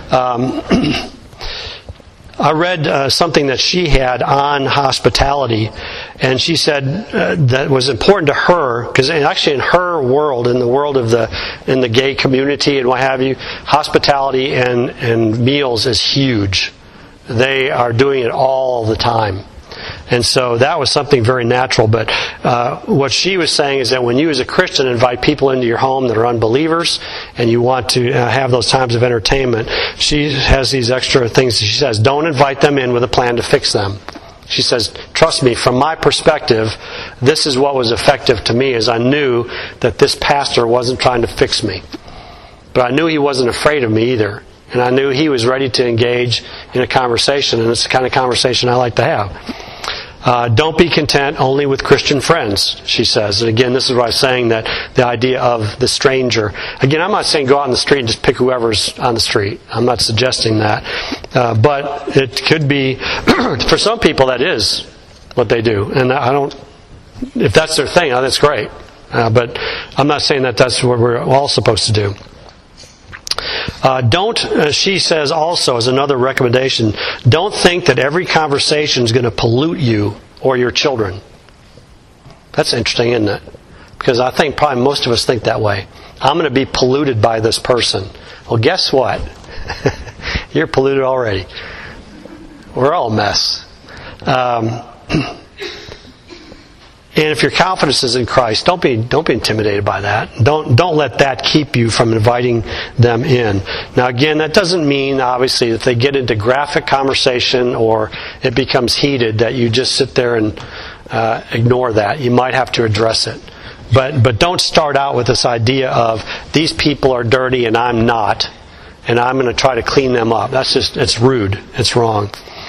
I read something that she had on hospitality, and she said that was important to her because actually in her world, in the world of in the gay community and what have you, hospitality and meals is huge. They are doing it all the time. And so that was something very natural. But what she was saying is that when you as a Christian invite people into your home that are unbelievers and you want to have those times of entertainment, she has these extra things. She says, don't invite them in with a plan to fix them. She says, trust me, from my perspective, this is what was effective to me, is I knew that this pastor wasn't trying to fix me. But I knew he wasn't afraid of me either. And I knew he was ready to engage in a conversation, and it's the kind of conversation I like to have. Don't be content only with Christian friends, she says. And again, this is what I was saying, that the idea of the stranger. Again, I'm not saying go out on the street and just pick whoever's on the street. I'm not suggesting that. But it could be, for some people, that is what they do. And if that's their thing, that's great. But I'm not saying that that's what we're all supposed to do. She says also, as another recommendation, don't think that every conversation is going to pollute you or your children. That's interesting, isn't it? Because I think probably most of us think that way. I'm going to be polluted by this person. Well, guess what? You're polluted already. We're all a mess. And if your confidence is in Christ, don't be intimidated by that. Don't let that keep you from inviting them in. Now again, that doesn't mean obviously if they get into graphic conversation or it becomes heated that you just sit there and ignore that. You might have to address it. But don't start out with this idea of these people are dirty and I'm not, and I'm going to try to clean them up. It's rude. It's wrong.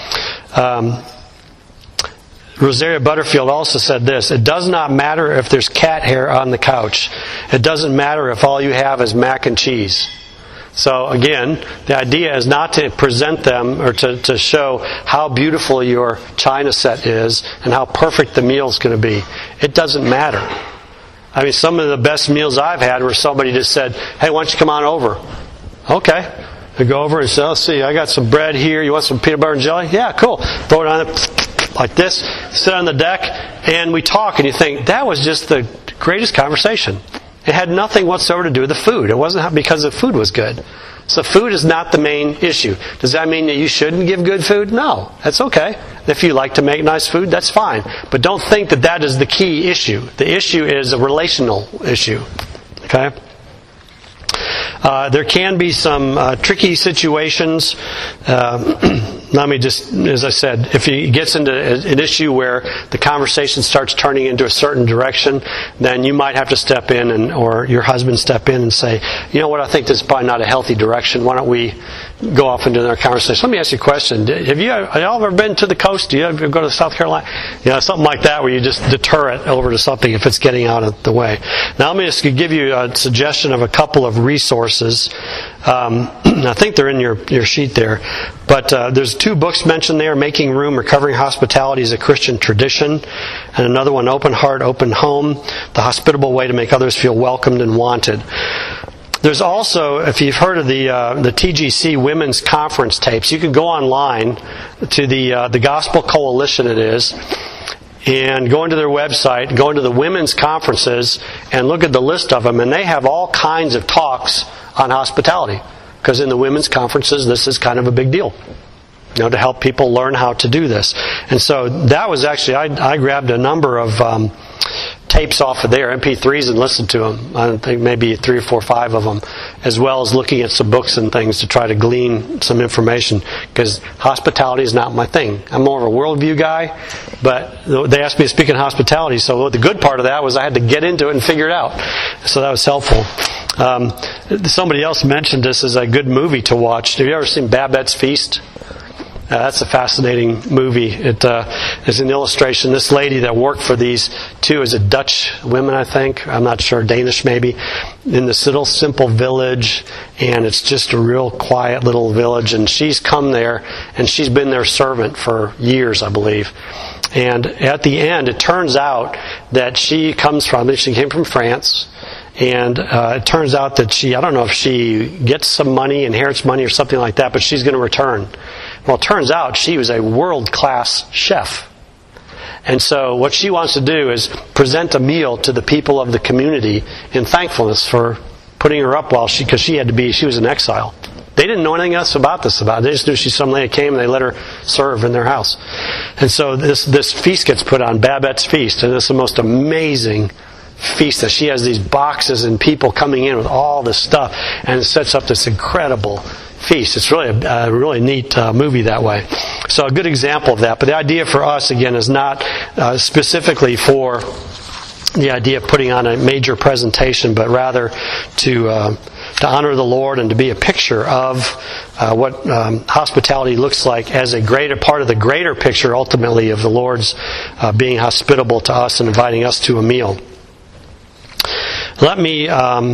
Rosaria Butterfield also said this: it does not matter if there's cat hair on the couch. It doesn't matter if all you have is mac and cheese. So again, the idea is not to present them or to show how beautiful your china set is and how perfect the meal's going to be. It doesn't matter. I mean, some of the best meals I've had where somebody just said, hey, why don't you come on over? Okay. I go over and say, let's see, I got some bread here. You want some peanut butter and jelly? Yeah, cool. Throw it on like this, sit on the deck, and we talk, and you think, that was just the greatest conversation. It had nothing whatsoever to do with the food. It wasn't because the food was good. So food is not the main issue. Does that mean that you shouldn't give good food? No. That's okay. If you like to make nice food, that's fine. But don't think that that is the key issue. The issue is a relational issue. Okay? There can be some tricky situations. Let me just, as I said, if it gets into an issue where the conversation starts turning into a certain direction, then you might have to step in or your husband step in and say, you know what, I think this is probably not a healthy direction. Why don't we go off into another conversation? Let me ask you a question. Have y'all ever been to the coast? Do you ever go to South Carolina? Something like that where you just deter it over to something if it's getting out of the way. Now let me just give you a suggestion of a couple of resources. I think they're in your sheet there. But there's 2 books mentioned there, Making Room, Recovering Hospitality as a Christian Tradition, and another one, Open Heart, Open Home, The Hospitable Way to Make Others Feel Welcomed and Wanted. There's also, if you've heard of the TGC Women's Conference tapes, you can go online to the Gospel Coalition it is, and go into their website, go into the women's conferences, and look at the list of them, and they have all kinds of talks on hospitality. Because in the women's conferences, this is kind of a big deal. To help people learn how to do this. And so that was actually, I grabbed a number of tapes off of there, MP3s, and listened to them. I think maybe 3 or 4 or 5 of them, as well as looking at some books and things to try to glean some information. Because hospitality is not my thing. I'm more of a worldview guy, but they asked me to speak in hospitality, so the good part of that was I had to get into it and figure it out. So that was helpful. Somebody else mentioned this as a good movie to watch. Have you ever seen Babette's Feast? That's a fascinating movie. It is an illustration. This lady that worked for these 2 is a Dutch women, I think. I'm not sure, Danish maybe. In this little simple village, and it's just a real quiet little village. And she's come there, and she's been their servant for years, I believe. And at the end, it turns out that she came from France. And it turns out that I don't know if she gets some money, inherits money or something like that, but she's going to return. Well, it turns out she was a world-class chef. And so what she wants to do is present a meal to the people of the community in thankfulness for putting her up because she was in exile. They didn't know anything else about this. They just knew she's some lady that came and they let her serve in their house. And so this feast gets put on, Babette's Feast, and it's the most amazing feast that she has these boxes and people coming in with all this stuff, and it sets up this incredible feast. It's really a really neat movie that way. So a good example of that. But the idea for us, again, is not specifically for the idea of putting on a major presentation, but rather to honor the Lord and to be a picture of what hospitality looks like as a greater part of the greater picture, ultimately, of the Lord's being hospitable to us and inviting us to a meal. Let me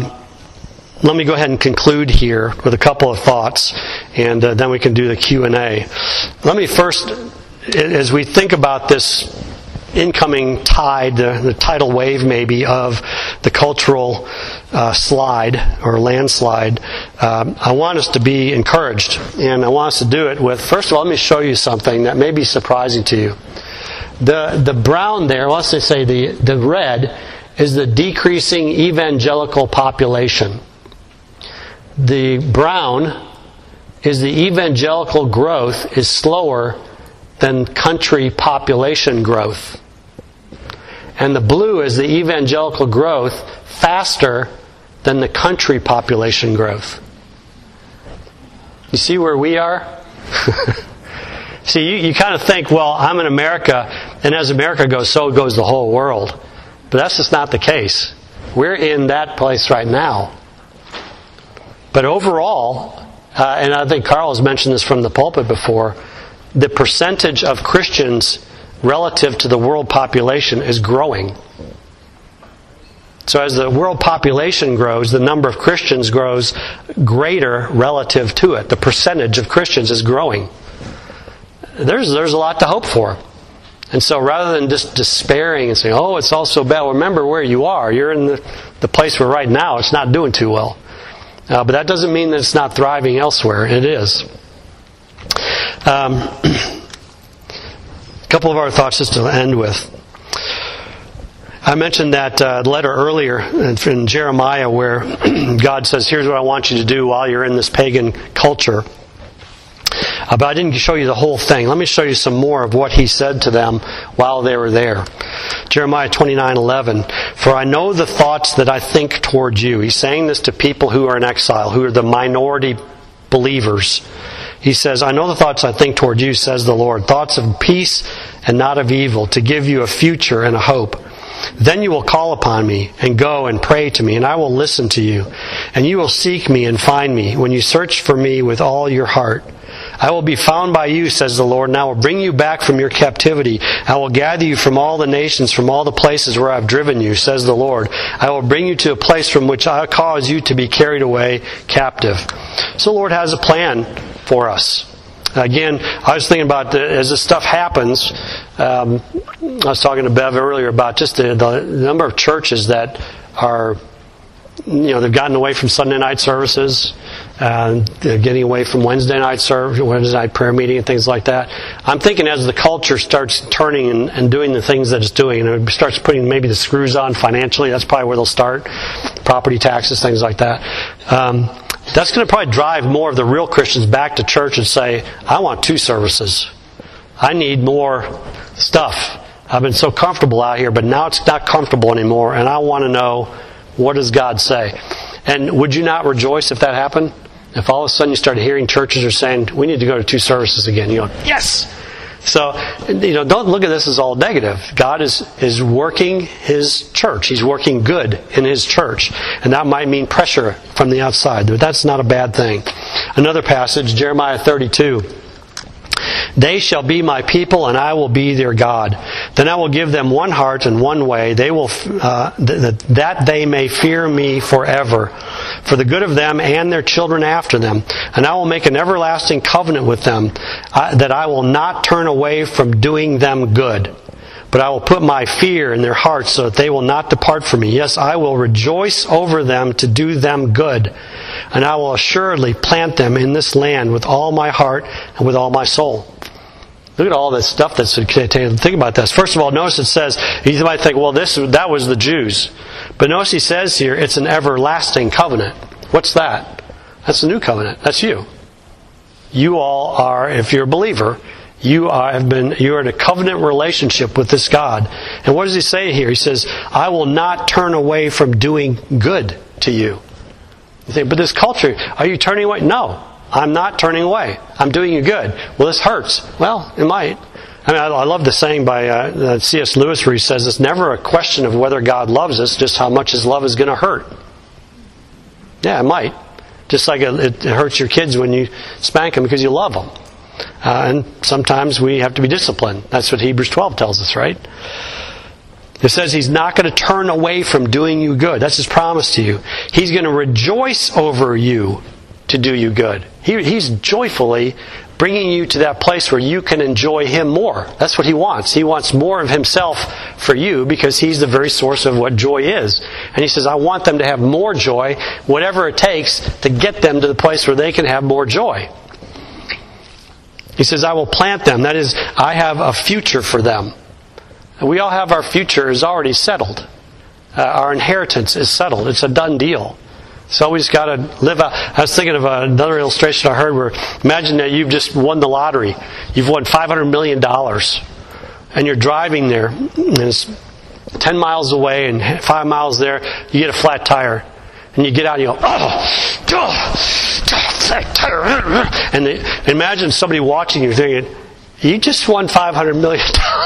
go ahead and conclude here with a couple of thoughts, and then we can do the Q&A. Let me first, as we think about this incoming tide, the tidal wave maybe of the cultural slide or landslide, I want us to be encouraged, and I want us to do it with, first of all, let me show you something that may be surprising to you. The brown there, let's say the red, is the decreasing evangelical population. The brown is the evangelical growth is slower than country population growth. And the blue is the evangelical growth faster than the country population growth. You see where we are? See, you kind of think, well, I'm in America, and as America goes, so goes the whole world. But that's just not the case. We're in that place right now. But overall, and I think Carl has mentioned this from the pulpit before, the percentage of Christians relative to the world population is growing. So as the world population grows, the number of Christians grows greater relative to it. The percentage of Christians is growing. There's a lot to hope for. And so rather than just despairing and saying, oh, it's all so bad, remember where you are. You're in the place where right now it's not doing too well. But that doesn't mean that it's not thriving elsewhere. It is. A couple of our thoughts just to end with. I mentioned that letter earlier in Jeremiah where God says, here's what I want you to do while you're in this pagan culture. But I didn't show you the whole thing. Let me show you some more of what he said to them while they were there. Jeremiah 29:11. For I know the thoughts that I think towards you. He's saying this to people who are in exile, who are the minority believers. He says, I know the thoughts I think toward you, says the Lord, thoughts of peace and not of evil, to give you a future and a hope. Then you will call upon me and go and pray to me, and I will listen to you. And you will seek me and find me when you search for me with all your heart. I will be found by you, says the Lord, and I will bring you back from your captivity. I will gather you from all the nations, from all the places where I have driven you, says the Lord. I will bring you to a place from which I cause you to be carried away captive. So the Lord has a plan for us. Again, I was thinking about as this stuff happens, I was talking to Bev earlier about just the number of churches that are, they've gotten away from Sunday night services, they're getting away from Wednesday night prayer meeting and things like that. I'm thinking as the culture starts turning and doing the things that it's doing, and it starts putting maybe the screws on financially, that's probably where they'll start. Property taxes, things like that. That's going to probably drive more of the real Christians back to church and say, I want 2 services. I need more stuff. I've been so comfortable out here, but now it's not comfortable anymore, and I want to know, what does God say? And would you not rejoice if that happened? If all of a sudden you started hearing churches are saying, we need to go to 2 services again. You go, yes! So, don't look at this as all negative. God is working His church. He's working good in His church. And that might mean pressure from the outside, but that's not a bad thing. Another passage, Jeremiah 32. They shall be my people, and I will be their God. Then I will give them one heart and one way. They will that they may fear me forever, for the good of them and their children after them. And I will make an everlasting covenant with them, that I will not turn away from doing them good. But I will put my fear in their hearts so that they will not depart from me. Yes, I will rejoice over them to do them good. And I will assuredly plant them in this land with all my heart and with all my soul. Look at all this stuff that's contained. Think about this. First of all, notice it says, you might think, well, that was the Jews. But notice he says here, it's an everlasting covenant. What's that? That's the new covenant. That's you. You all are, if you're a believer, you are in a covenant relationship with this God. And what does he say here? He says, I will not turn away from doing good to you. You think, but this culture, are you turning away? No, I'm not turning away. I'm doing you good. Well, this hurts. Well, it might. I love the saying by C.S. Lewis where he says, it's never a question of whether God loves us, just how much His love is going to hurt. Yeah, it might. Just like it hurts your kids when you spank them because you love them. And sometimes we have to be disciplined. That's what Hebrews 12 tells us, right? It says He's not going to turn away from doing you good. That's His promise to you. He's going to rejoice over you to do you good. He's joyfully bringing you to that place where you can enjoy Him more. That's what He wants. He wants more of Himself for you because He's the very source of what joy is. And He says, I want them to have more joy, whatever it takes to get them to the place where they can have more joy. He says, I will plant them. That is, I have a future for them. And we all have our future is already settled. Our inheritance is settled. It's a done deal. So we just got to live out. I was thinking of another illustration I heard where, imagine that you've just won the lottery. You've won $500 million. And you're driving there. And it's 10 miles away and 5 miles there. You get a flat tire. And you get out and you go, flat tire. And imagine somebody watching you thinking, you just won $500 million.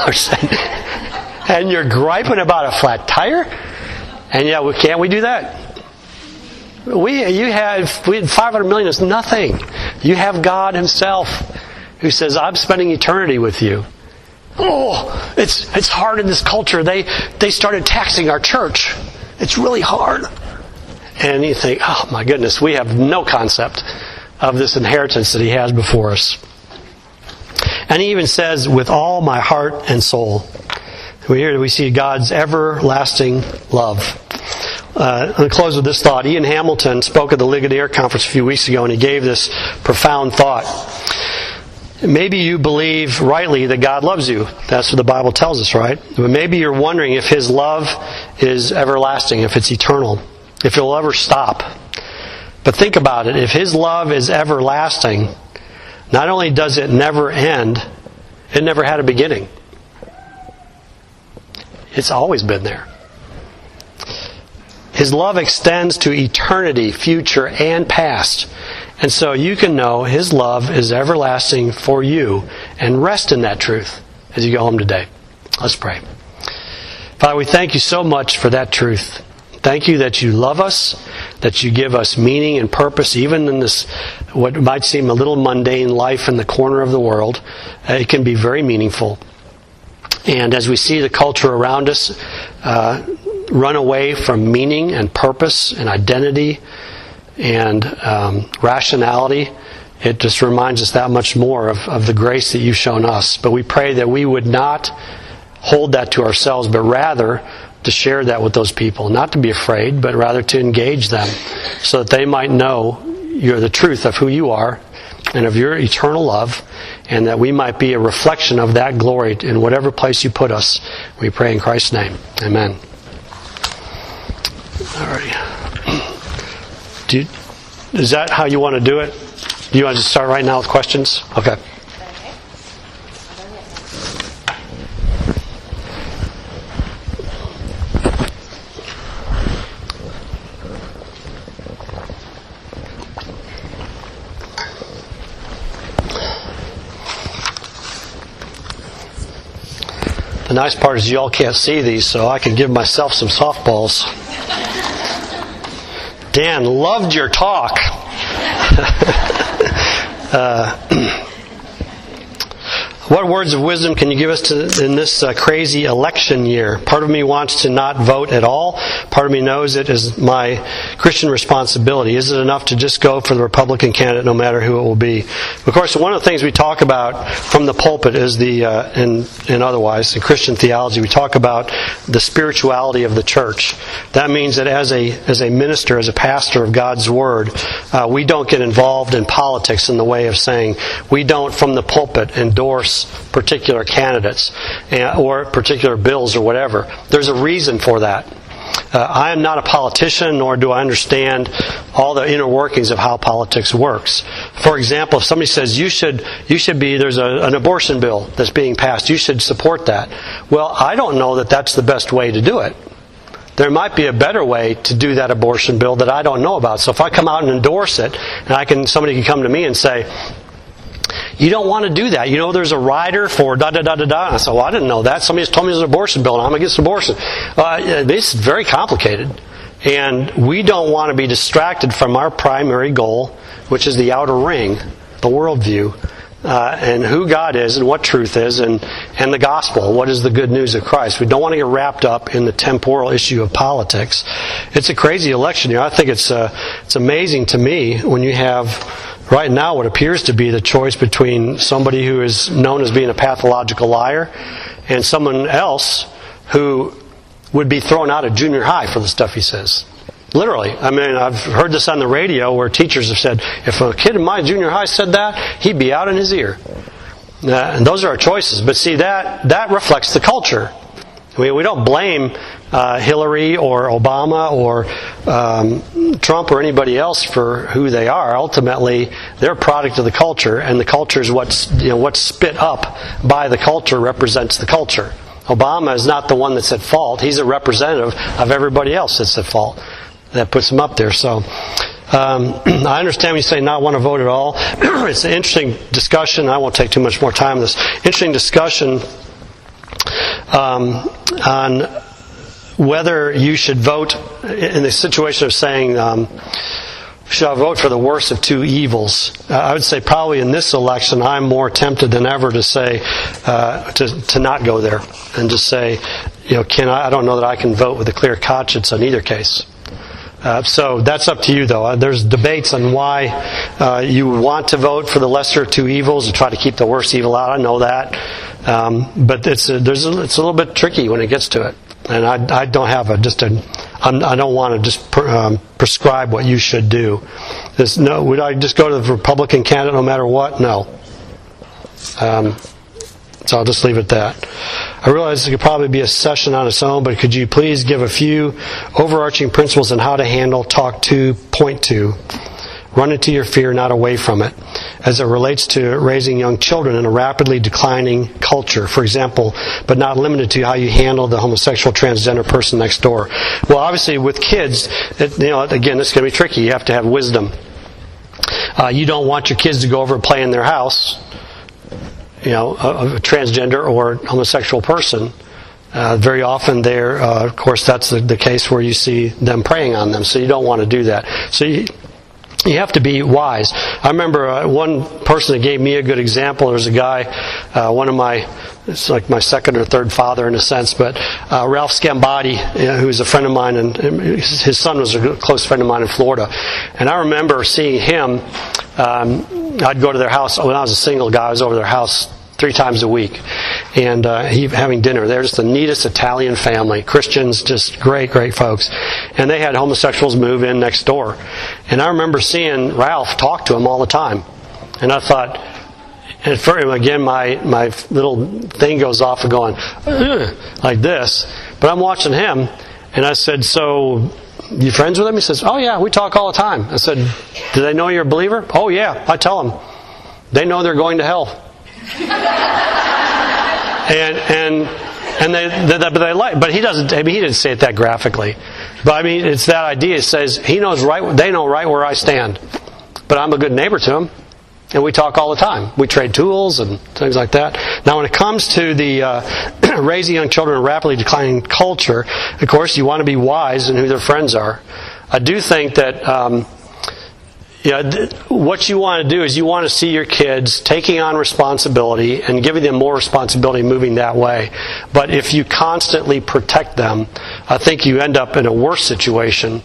And you're griping about a flat tire? And yeah, can't we do that? We had $500 million is nothing. You have God Himself who says, I'm spending eternity with you. Oh, it's hard in this culture. They started taxing our church. It's really hard. And you think, oh my goodness, we have no concept of this inheritance that He has before us. And He even says, with all my heart and soul. Here we see God's everlasting love. I'm going to close with this thought. Ian Hamilton spoke at the Ligonier Conference a few weeks ago, and he gave this profound thought. maybe you believe rightly that God loves you. That's what the Bible tells us, right? But maybe you're wondering if His love is everlasting, if it's eternal, if it'll ever stop. But think about it. If His love is everlasting, not only does it never end, it never had a beginning. It's always been there. His love extends to eternity, future and past. And so you can know His love is everlasting for you and rest in that truth as you go home today. Let's pray. Father, we thank You so much for that truth. Thank You that You love us, that You give us meaning and purpose, even in this, what might seem a little mundane life in the corner of the world. It can be very meaningful. And as we see the culture around us run away from meaning and purpose and identity and rationality, it just reminds us that much more of the grace that You've shown us. But we pray that we would not hold that to ourselves, but rather to share that with those people. Not to be afraid, but rather to engage them so that they might know You're the truth of who You are and of Your eternal love, and that we might be a reflection of that glory in whatever place You put us. We pray in Christ's name. Amen. All right. Is that how you want to do it? Do you want to just start right now with questions? Okay. The nice part is you all can't see these, so I can give myself some softballs. Dan, loved your talk. What words of wisdom can you give us in this crazy election year? Part of me wants to not vote at all. Part of me knows it is my Christian responsibility. Is it enough to just go for the Republican candidate no matter who it will be? Of course, one of the things we talk about from the pulpit is and otherwise in Christian theology, we talk about the spirituality of the church. That means that as a minister, as a pastor of God's Word, we don't get involved in politics in the way of saying we don't from the pulpit endorse particular candidates or particular bills or whatever. There's a reason for that. I am not a politician, nor do I understand all the inner workings of how politics works. For example, if somebody says there's an abortion bill that's being passed, you should support that. Well, I don't know that that's the best way to do it. There might be a better way to do that abortion bill that I don't know about. So if I come out and endorse it, and somebody can come to me and say, you don't want to do that. You know, there's a rider for da-da-da-da-da. And I said, well, I didn't know that. Somebody just told me there's an abortion bill and I'm against abortion. This is very complicated. And we don't want to be distracted from our primary goal, which is the outer ring, the worldview, and who God is and what truth is and the gospel. What is the good news of Christ? We don't want to get wrapped up in the temporal issue of politics. It's a crazy election year. I think it's amazing to me when you have right now what appears to be the choice between somebody who is known as being a pathological liar and someone else who would be thrown out of junior high for the stuff he says. Literally. I mean, I've heard this on the radio where teachers have said, if a kid in my junior high said that, he'd be out in his ear. And those are our choices. But see, that reflects the culture. We don't blame Hillary or Obama or Trump or anybody else for who they are. Ultimately, they're a product of the culture, and the culture is what's spit up by the culture represents the culture. Obama is not the one that's at fault. He's a representative of everybody else that's at fault. That puts him up there. So I understand when you say not want to vote at all. It's an interesting discussion. I won't take too much more time on this. Interesting discussion on whether you should vote in the situation of saying, should I vote for the worst of two evils? I would say probably in this election I'm more tempted than ever to say, to not go there and just say, I don't know that I can vote with a clear conscience in either case. So that's up to you, though. There's debates on why you want to vote for the lesser of two evils to try to keep the worst evil out. I know that, but it's a little bit tricky when it gets to it. And I don't have I don't want to just prescribe what you should do. Would I just go to the Republican candidate no matter what? No. So I'll just leave it at that. I realize it could probably be a session on its own, but could you please give a few overarching principles on how to handle, talk to, point to, run into your fear, not away from it, as it relates to raising young children in a rapidly declining culture, for example, but not limited to how you handle the homosexual, transgender person next door. Well, obviously with kids, again, it's going to be tricky. You have to have wisdom. You don't want your kids to go over and play in their house, a transgender or homosexual person. Very often there, of course, that's the case where you see them preying on them. So you don't want to do that. So you have to be wise. I remember one person that gave me a good example. There was a guy, it's like my second or third father in a sense, but Ralph Scambati, who was a friend of mine, and his son was a close friend of mine in Florida. And I remember seeing him. I'd go to their house when I was a single guy. I was over their house 3 times a week, and having dinner. They're just the neatest Italian family, Christians, just great folks. And they had homosexuals move in next door. And I remember seeing Ralph talk to him all the time. And I thought, and for him again, my little thing goes off and going like this. But I'm watching him, and I said, "So, you friends with him?" He says, "Oh yeah, we talk all the time." I said, "Do they know you're a believer?" "Oh yeah, I tell them. They know they're going to hell." But he doesn't. I mean, he didn't say it that graphically. But I mean, it's that idea. It says he knows right. They know right where I stand. But I'm a good neighbor to him, and we talk all the time. We trade tools and things like that. Now, when it comes to the raising young children in a rapidly declining culture, of course, you want to be wise in who their friends are. I do think that. What you want to do is you want to see your kids taking on responsibility and giving them more responsibility moving that way. But if you constantly protect them, I think you end up in a worse situation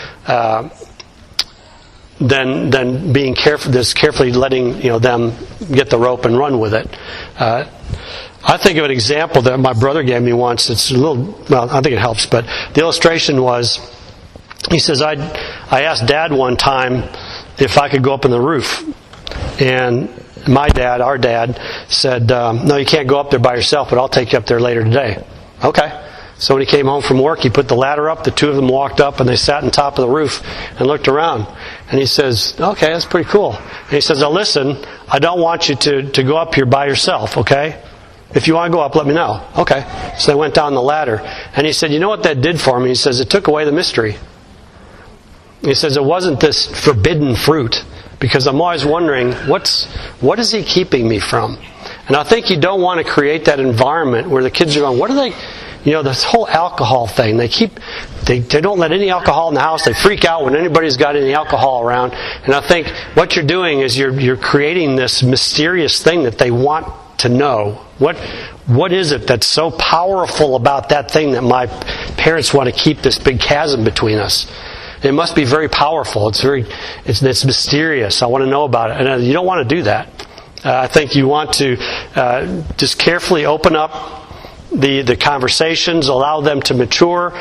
than being carefully letting them get the rope and run with it. I think of an example that my brother gave me once. It's a little, I think it helps, but the illustration was, he says, I asked Dad one time if I could go up on the roof. And our dad, said, "No, you can't go up there by yourself, but I'll take you up there later today." Okay. So when he came home from work, he put the ladder up, the two of them walked up, and they sat on top of the roof and looked around. And he says, "Okay, that's pretty cool." And he says, "Now listen, I don't want you to go up here by yourself, okay? If you want to go up, let me know." Okay. So they went down the ladder. And he said, "You know what that did for me?" He says, "It took away the mystery." He says, "It wasn't this forbidden fruit, because I'm always wondering, what is he keeping me from?" And I think you don't want to create that environment where the kids are going, what are they, this whole alcohol thing. They don't let any alcohol in the house. They freak out when anybody's got any alcohol around. And I think what you're doing is you're creating this mysterious thing that they want to know. What is it that's so powerful about that thing that my parents want to keep this big chasm between us? It must be very powerful. It's mysterious. I want to know about it. And you don't want to do that. I think you want to just carefully open up the conversations, allow them to mature,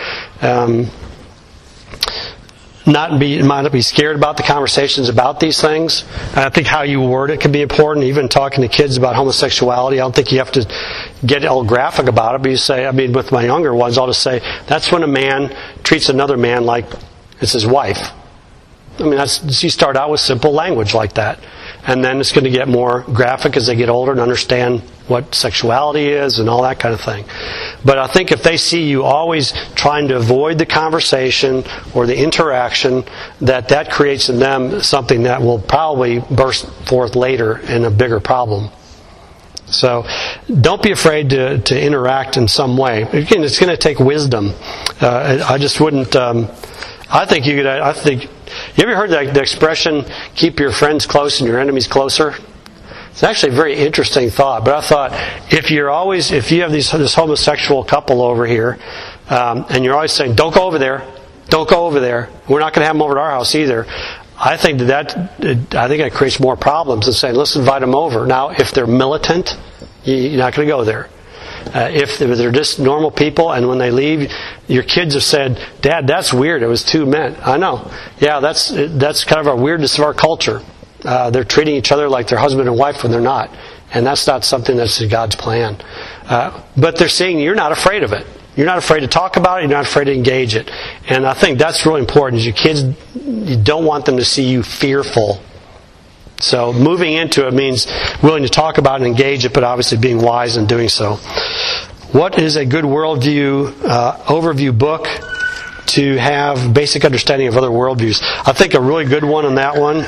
not be scared about the conversations about these things. I think how you word it can be important. Even talking to kids about homosexuality, I don't think you have to get all graphic about it. But you say, with my younger ones, I'll just say, that's when a man treats another man like it's his wife. You start out with simple language like that. And then it's going to get more graphic as they get older and understand what sexuality is and all that kind of thing. But I think if they see you always trying to avoid the conversation or the interaction, that creates in them something that will probably burst forth later in a bigger problem. So don't be afraid to interact in some way. Again, it's going to take wisdom. I just wouldn't... I think you ever heard the expression, keep your friends close and your enemies closer? It's actually a very interesting thought. But I thought, if you have this homosexual couple over here, and you're always saying, don't go over there, we're not going to have them over to our house either. I think that creates more problems than saying, let's invite them over. Now, if they're militant, you're not going to go there. If they're just normal people, and when they leave, your kids have said, "Dad, that's weird. It was 2 men." I know. Yeah, that's kind of our weirdness of our culture. They're treating each other like they're husband and wife when they're not, And that's not something that's in God's plan. But they're saying you're not afraid of it. You're not afraid to talk about it. You're not afraid to engage it. And I think that's really important. Is your kids, you don't want them to see you fearful. So moving into it means willing to talk about and engage it, but obviously being wise in doing so. What is a good worldview overview book to have basic understanding of other worldviews? I think a really good one on that one.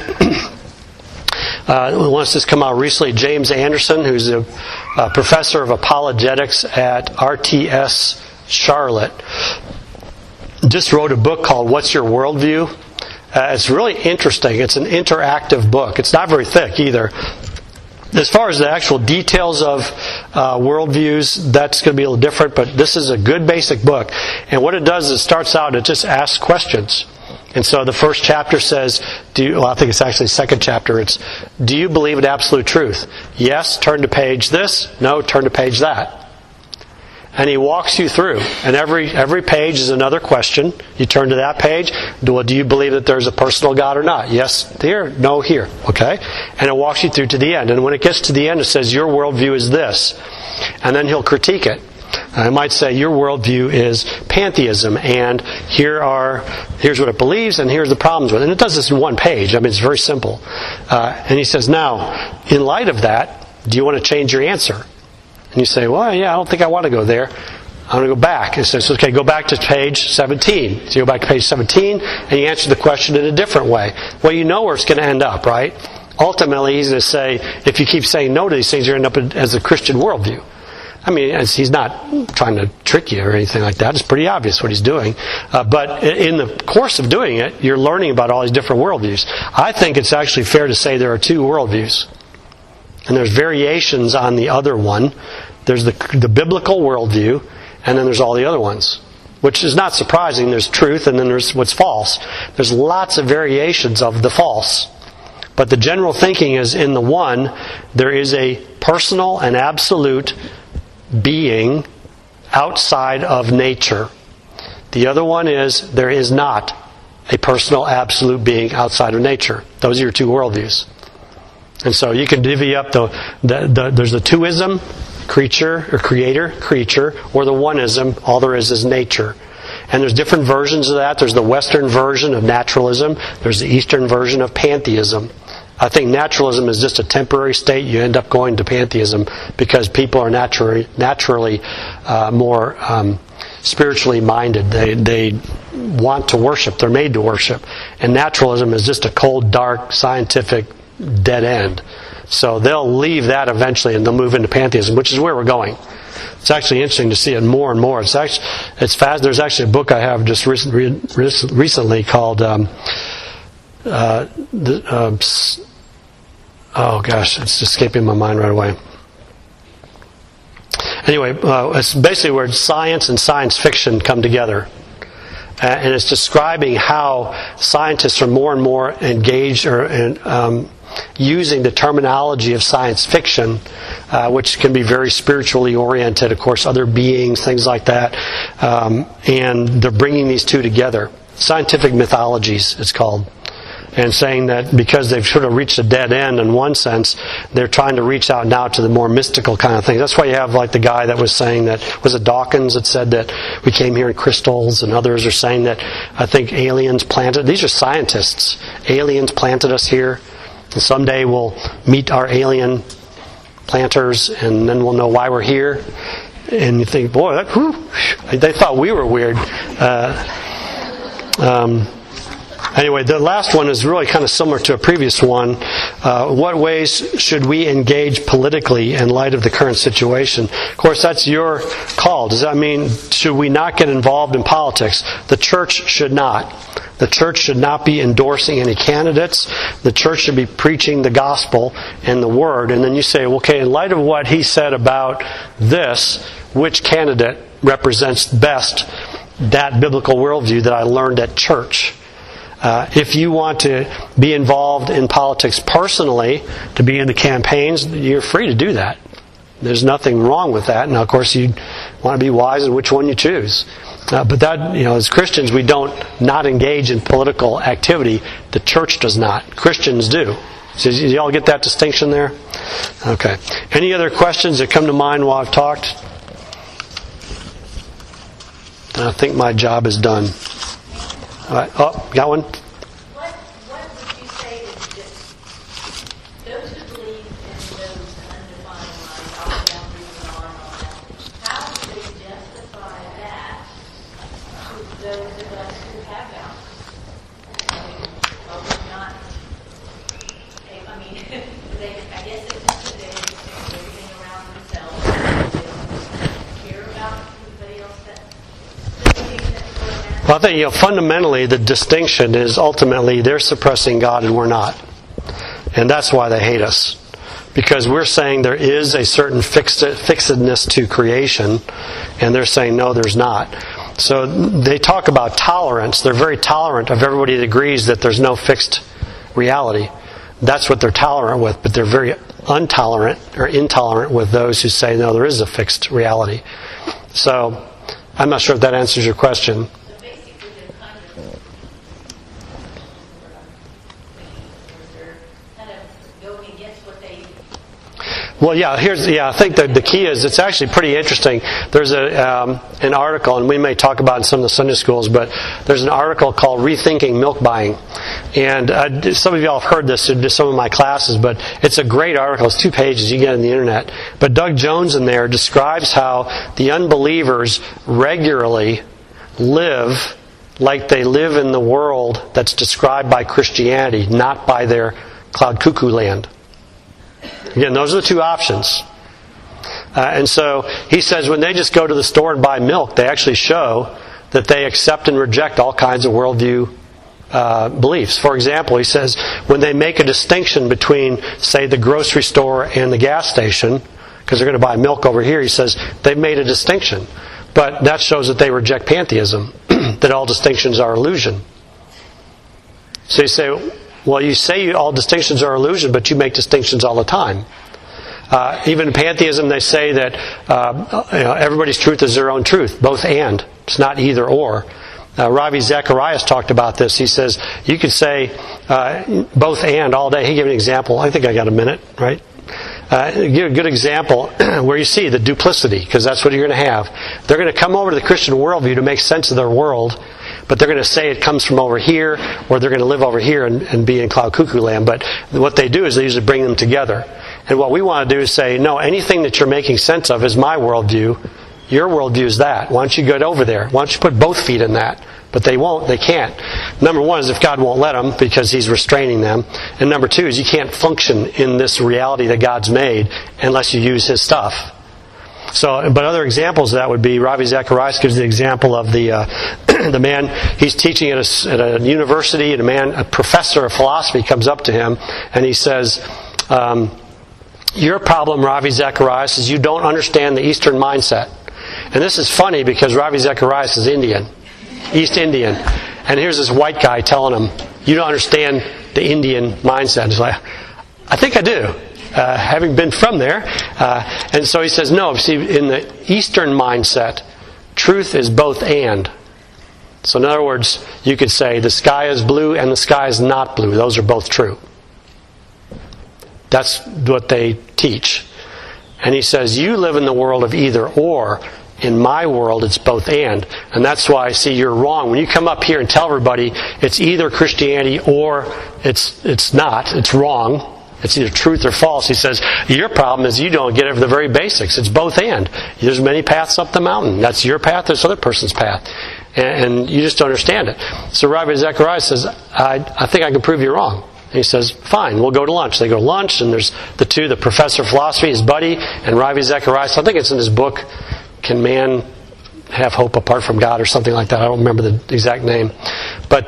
One that's just come out recently, James Anderson, who's a professor of apologetics at RTS Charlotte, just wrote a book called What's Your Worldview? It's really interesting. It's an interactive book. It's not very thick either. As far as the actual details of worldviews, that's going to be a little different, but this is a good basic book. And what it does is it starts out, it just asks questions. And so the first chapter says, I think it's actually the second chapter, it's, do you believe in absolute truth? Yes, turn to page this. No, turn to page that. And he walks you through. And every page is another question. You turn to that page. Do you believe that there's a personal God or not? Yes, here. No, here. Okay? And it walks you through to the end. And when it gets to the end, it says, your worldview is this. And then he'll critique it. I might say your worldview is pantheism, and here's what it believes, and here's the problems with it. And it does this in one page. I mean, it's very simple. And he says, now, in light of that, do you want to change your answer? And you say, well, yeah, I don't think I want to go there. I want to go back. It says, okay, go back to page 17. So you go back to page 17, and you answer the question in a different way. Well, you know where it's going to end up, right? Ultimately, he's going to say, if you keep saying no to these things, you're going to end up as a Christian worldview. I mean, he's not trying to trick you or anything like that. It's pretty obvious what he's doing. But in the course of doing it, you're learning about all these different worldviews. I think it's actually fair to say there are two worldviews. And there's variations on the other one. There's the biblical worldview, and then there's all the other ones. Which is not surprising. There's truth, and then there's what's false. There's lots of variations of the false. But the general thinking is in the one, there is a personal and absolute being outside of nature. The other one is there is not a personal absolute being outside of nature. Those are your two worldviews. And so you can divvy up there's the twoism, creature or creator, creature, or the oneism, all there is nature. And there's different versions of that. There's the Western version of naturalism. There's the Eastern version of pantheism. I think naturalism is just a temporary state. You end up going to pantheism because people are naturally more spiritually minded. They want to worship. They're made to worship. And naturalism is just a cold, dark, scientific dead end. So they'll leave that eventually and they'll move into pantheism, which is where we're going. It's actually interesting to see it more and more. It's fast. There's actually a book I have just recently called oh gosh, it's escaping my mind right away. Anyway, it's basically where science and science fiction come together. And it's describing how scientists are more and more engaged using the terminology of science fiction, which can be very spiritually oriented, of course, other beings, things like that. And they're bringing these two together. Scientific mythologies, it's called. And saying that because they've sort of reached a dead end in one sense, they're trying to reach out now to the more mystical kind of things. That's why you have like the guy that was saying that, was it Dawkins that said that we came here in crystals, and others are saying that I think aliens planted, these are scientists, aliens planted us here, and someday we'll meet our alien planters and then we'll know why we're here. And you think, boy, they thought we were weird. Anyway, the last one is really kind of similar to a previous one. What ways should we engage politically in light of the current situation? Of course, that's your call. Does that mean, should we not get involved in politics? The church should not. The church should not be endorsing any candidates. The church should be preaching the gospel and the word. And then you say, okay, in light of what he said about this, which candidate represents best that biblical worldview that I learned at church? If you want to be involved in politics personally, to be in the campaigns, you're free to do that. There's nothing wrong with that. Now, of course, you want to be wise in which one you choose. But that, as Christians, we don't not engage in political activity. The church does not. Christians do. So you all get that distinction there? Okay. Any other questions that come to mind while I've talked? I think my job is done. All right. Oh, got one? What would you say is just those who believe in those undefined lines, all down through on, how do they justify that to those of us who have boundaries? Well, we're not. I mean, I guess it's just they understand everything around themselves. They don't care about everybody else that. Well, I think fundamentally the distinction is ultimately they're suppressing God and we're not. And that's why they hate us. Because we're saying there is a certain fixedness to creation, and they're saying no, there's not. So they talk about tolerance. They're very tolerant of everybody that agrees that there's no fixed reality. That's what they're tolerant with, but they're very intolerant with those who say no, there is a fixed reality. So I'm not sure if that answers your question. So basically, they're kind of going against what they. Well, I think that the key is it's actually pretty interesting. There's an article, and we may talk about it in some of the Sunday schools, but there's an article called Rethinking Milk Buying. And some of you all have heard this in some of my classes, but it's a great article. It's 2 pages. You can get it on the internet. But Doug Jones in there describes how the unbelievers regularly live like they live in the world that's described by Christianity, not by their cloud cuckoo land. Again, those are the 2 options. And so he says when they just go to the store and buy milk, they actually show that they accept and reject all kinds of worldview beliefs. For example, he says when they make a distinction between, say, the grocery store and the gas station, because they're going to buy milk over here, he says they've made a distinction. But that shows that they reject pantheism, that all distinctions are illusion. So you say, well, you say all distinctions are illusion, but you make distinctions all the time. Even in pantheism, they say that everybody's truth is their own truth, both and. It's not either or. Ravi Zacharias talked about this. He says you could say both and all day. He gave an example. I think I got a minute, right? Give a good example where you see the duplicity, because that's what you're going to have. They're going to come over to the Christian worldview to make sense of their world, but they're going to say it comes from over here, or they're going to live over here and be in cloud cuckoo land. But what they do is they usually bring them together. And what we want to do is say, no, anything that you're making sense of is my worldview. Your worldview is that. Why don't you get over there? Why don't you put both feet in that? But they won't. They can't. Number one is if God won't let them because He's restraining them. And number two is you can't function in this reality that God's made unless you use His stuff. So, but other examples of that would be Ravi Zacharias gives the example of the man he's teaching at a university, and a professor of philosophy comes up to him and he says, "Your problem, Ravi Zacharias, is you don't understand the Eastern mindset." And this is funny because Ravi Zacharias is Indian. East Indian. And here's this white guy telling him, you don't understand the Indian mindset. He's like, I think I do, having been from there. And so he says, no, see, in the Eastern mindset, truth is both and. So in other words, you could say the sky is blue and the sky is not blue. Those are both true. That's what they teach. And he says, you live in the world of either or. In my world, it's both and. And that's why I see you're wrong. When you come up here and tell everybody it's either Christianity or it's not, it's wrong, it's either truth or false, he says, your problem is you don't get over the very basics. It's both and. There's many paths up the mountain. That's your path, there's other person's path. And you just don't understand it. So Ravi Zacharias says, I think I can prove you wrong. And he says, fine, we'll go to lunch. They go to lunch, and there's the professor of philosophy, his buddy, and Ravi Zacharias. I think it's in his book, Can Man Have Hope Apart from God, or something like that. I don't remember the exact name. But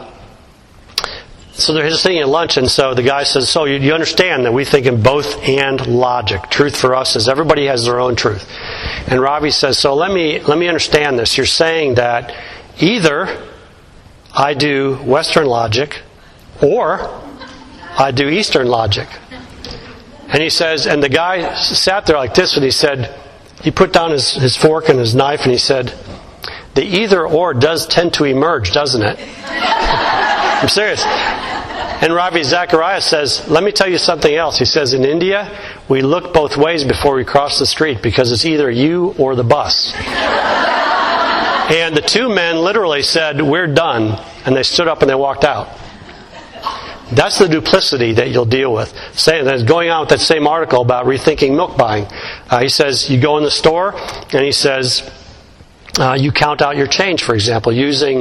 so they're just sitting at lunch, and so the guy says, so you understand that we think in both and logic. Truth for us is everybody has their own truth. And Ravi says, so let me understand this. You're saying that either I do Western logic or I do Eastern logic. And he says, and the guy sat there like this and he said, he put down his fork and his knife and he said, the either or does tend to emerge, doesn't it? I'm serious. And Ravi Zacharias says, let me tell you something else. He says, in India, we look both ways before we cross the street because it's either you or the bus. And the two men literally said, we're done. And they stood up and they walked out. That's the duplicity that you'll deal with. Going on with that same article about rethinking milk buying. He says, you go in the store and he says, you count out your change, for example, using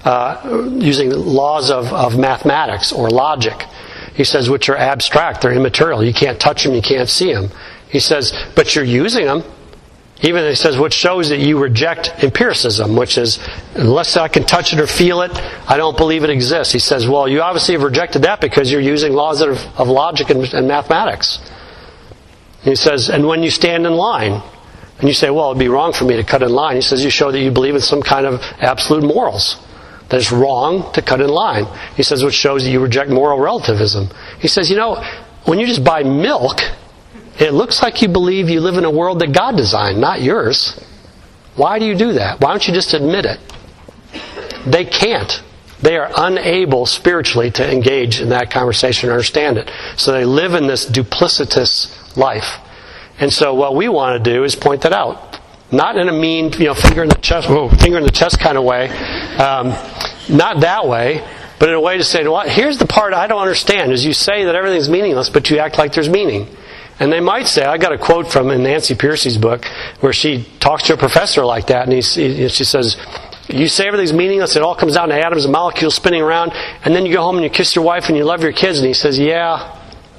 laws of mathematics or logic. He says, which are abstract, they're immaterial. You can't touch them, you can't see them. He says, but you're using them. Even he says, which shows that you reject empiricism, which is, unless I can touch it or feel it, I don't believe it exists. He says, well, you obviously have rejected that because you're using laws of logic and mathematics. And he says, and when you stand in line, and you say, well, it'd be wrong for me to cut in line. He says, you show that you believe in some kind of absolute morals. That it's wrong to cut in line. He says, which shows that you reject moral relativism. He says, when you just buy milk, it looks like you believe you live in a world that God designed, not yours. Why do you do that? Why don't you just admit it? They can't. They are unable spiritually to engage in that conversation or understand it. So they live in this duplicitous life. And so what we want to do is point that out. Not in a mean, finger in the chest kind of way. Not that way, but in a way to say, well, here's the part I don't understand, is you say that everything's meaningless, but you act like there's meaning. And they might say, I got a quote from in Nancy Pearcey's book, where she talks to a professor like that, and she says, you say everything's meaningless, it all comes down to atoms and molecules spinning around, and then you go home and you kiss your wife and you love your kids, and he says, yeah.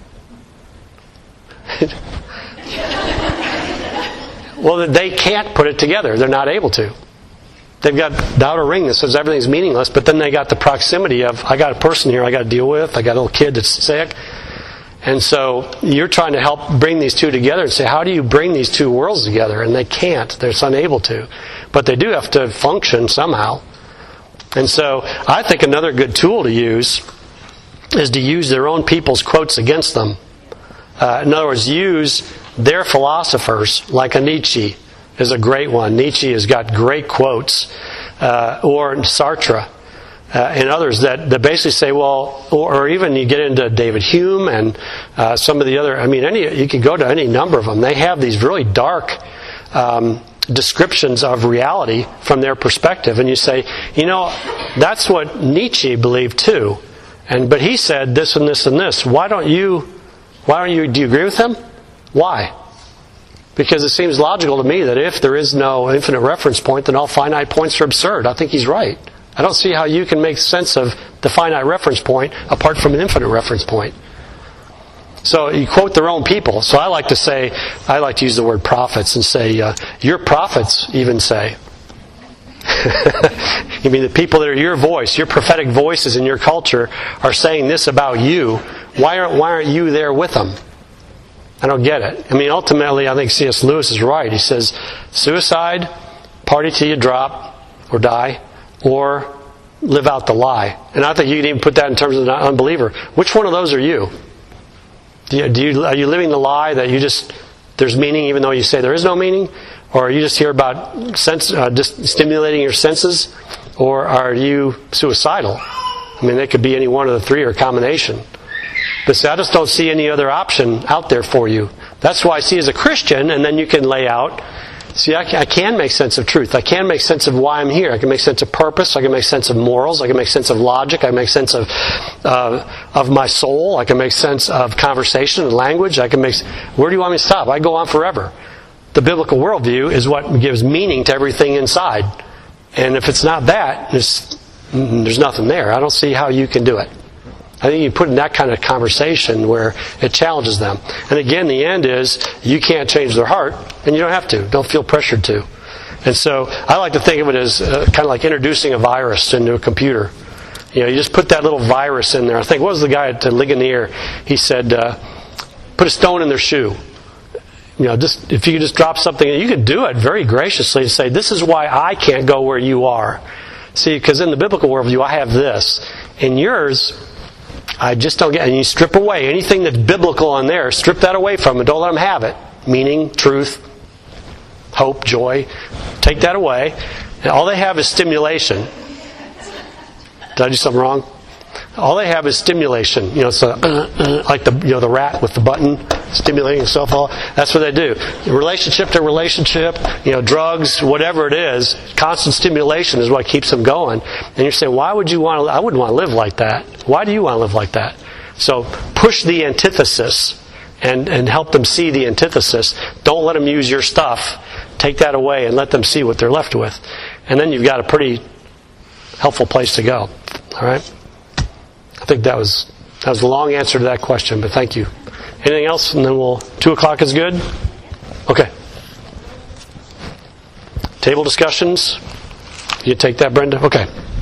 Well, they can't put it together. They're not able to. They've got the outer ring that says everything's meaningless, but then they got the proximity of, I got a person here I got to deal with, I got a little kid that's sick. And so you're trying to help bring these two together and say, how do you bring these two worlds together? And they can't. They're unable to. But they do have to function somehow. And so I think another good tool to use is to use their own people's quotes against them. In other words, use their philosophers, like a Nietzsche is a great one. Nietzsche has got great quotes, or Sartre, and others that basically say, well, or even you get into David Hume and some of the other, you can go to any number of them. They have these really dark descriptions of reality from their perspective, and you say, that's what Nietzsche believed too, but he said this and this and this. Do you agree with him? Why? Because it seems logical to me that if there is no infinite reference point, then all finite points are absurd. I think he's right. I don't see how you can make sense of the finite reference point apart from an infinite reference point. So you quote their own people. So I like to use the word prophets and say, your prophets even say. You mean the people that are your voice, your prophetic voices in your culture are saying this about you. Why aren't you there with them? I don't get it. Ultimately, I think C.S. Lewis is right. He says, suicide, party till you drop or die, or live out the lie. And I think you can even put that in terms of the unbeliever. Which one of those are you? Are you living the lie that there's meaning even though you say there is no meaning? Or are you just here about just stimulating your senses? Or are you suicidal? They could be any one of the three or a combination. But see, I just don't see any other option out there for you. That's why I see as a Christian, and then you can lay out, see, I can make sense of truth. I can make sense of why I'm here. I can make sense of purpose. I can make sense of morals. I can make sense of logic. I can make sense of my soul. I can make sense of conversation and language. Where do you want me to stop? I go on forever. The biblical worldview is what gives meaning to everything inside. And if it's not that, there's nothing there. I don't see how you can do it. I think you put in that kind of conversation where it challenges them. And again, the end is you can't change their heart, and you don't have to. Don't feel pressured to. And so I like to think of it as kind of like introducing a virus into a computer. You just put that little virus in there. I think, what was the guy at Ligonier? He said, put a stone in their shoe. If you could just drop something, you could do it very graciously and say, this is why I can't go where you are. See, because in the biblical worldview, I have this. In yours, I just don't get it. And you strip away anything that's biblical on there. Strip that away from them. Don't let them have it. Meaning, truth, hope, joy. Take that away. And all they have is stimulation. Did I do something wrong? All they have is stimulation. So like the rat with the button stimulating itself. That's what they do. Relationship to relationship, drugs, whatever it is, constant stimulation is what keeps them going. And you're saying, why would you want to? I wouldn't want to live like that. Why do you want to live like that? So push the antithesis and help them see the antithesis. Don't let them use your stuff. Take that away and let them see what they're left with. And then you've got a pretty helpful place to go. All right? I think that was a long answer to that question, but thank you. Anything else? And then 2 o'clock is good? Okay. Table discussions? You take that, Brenda? Okay.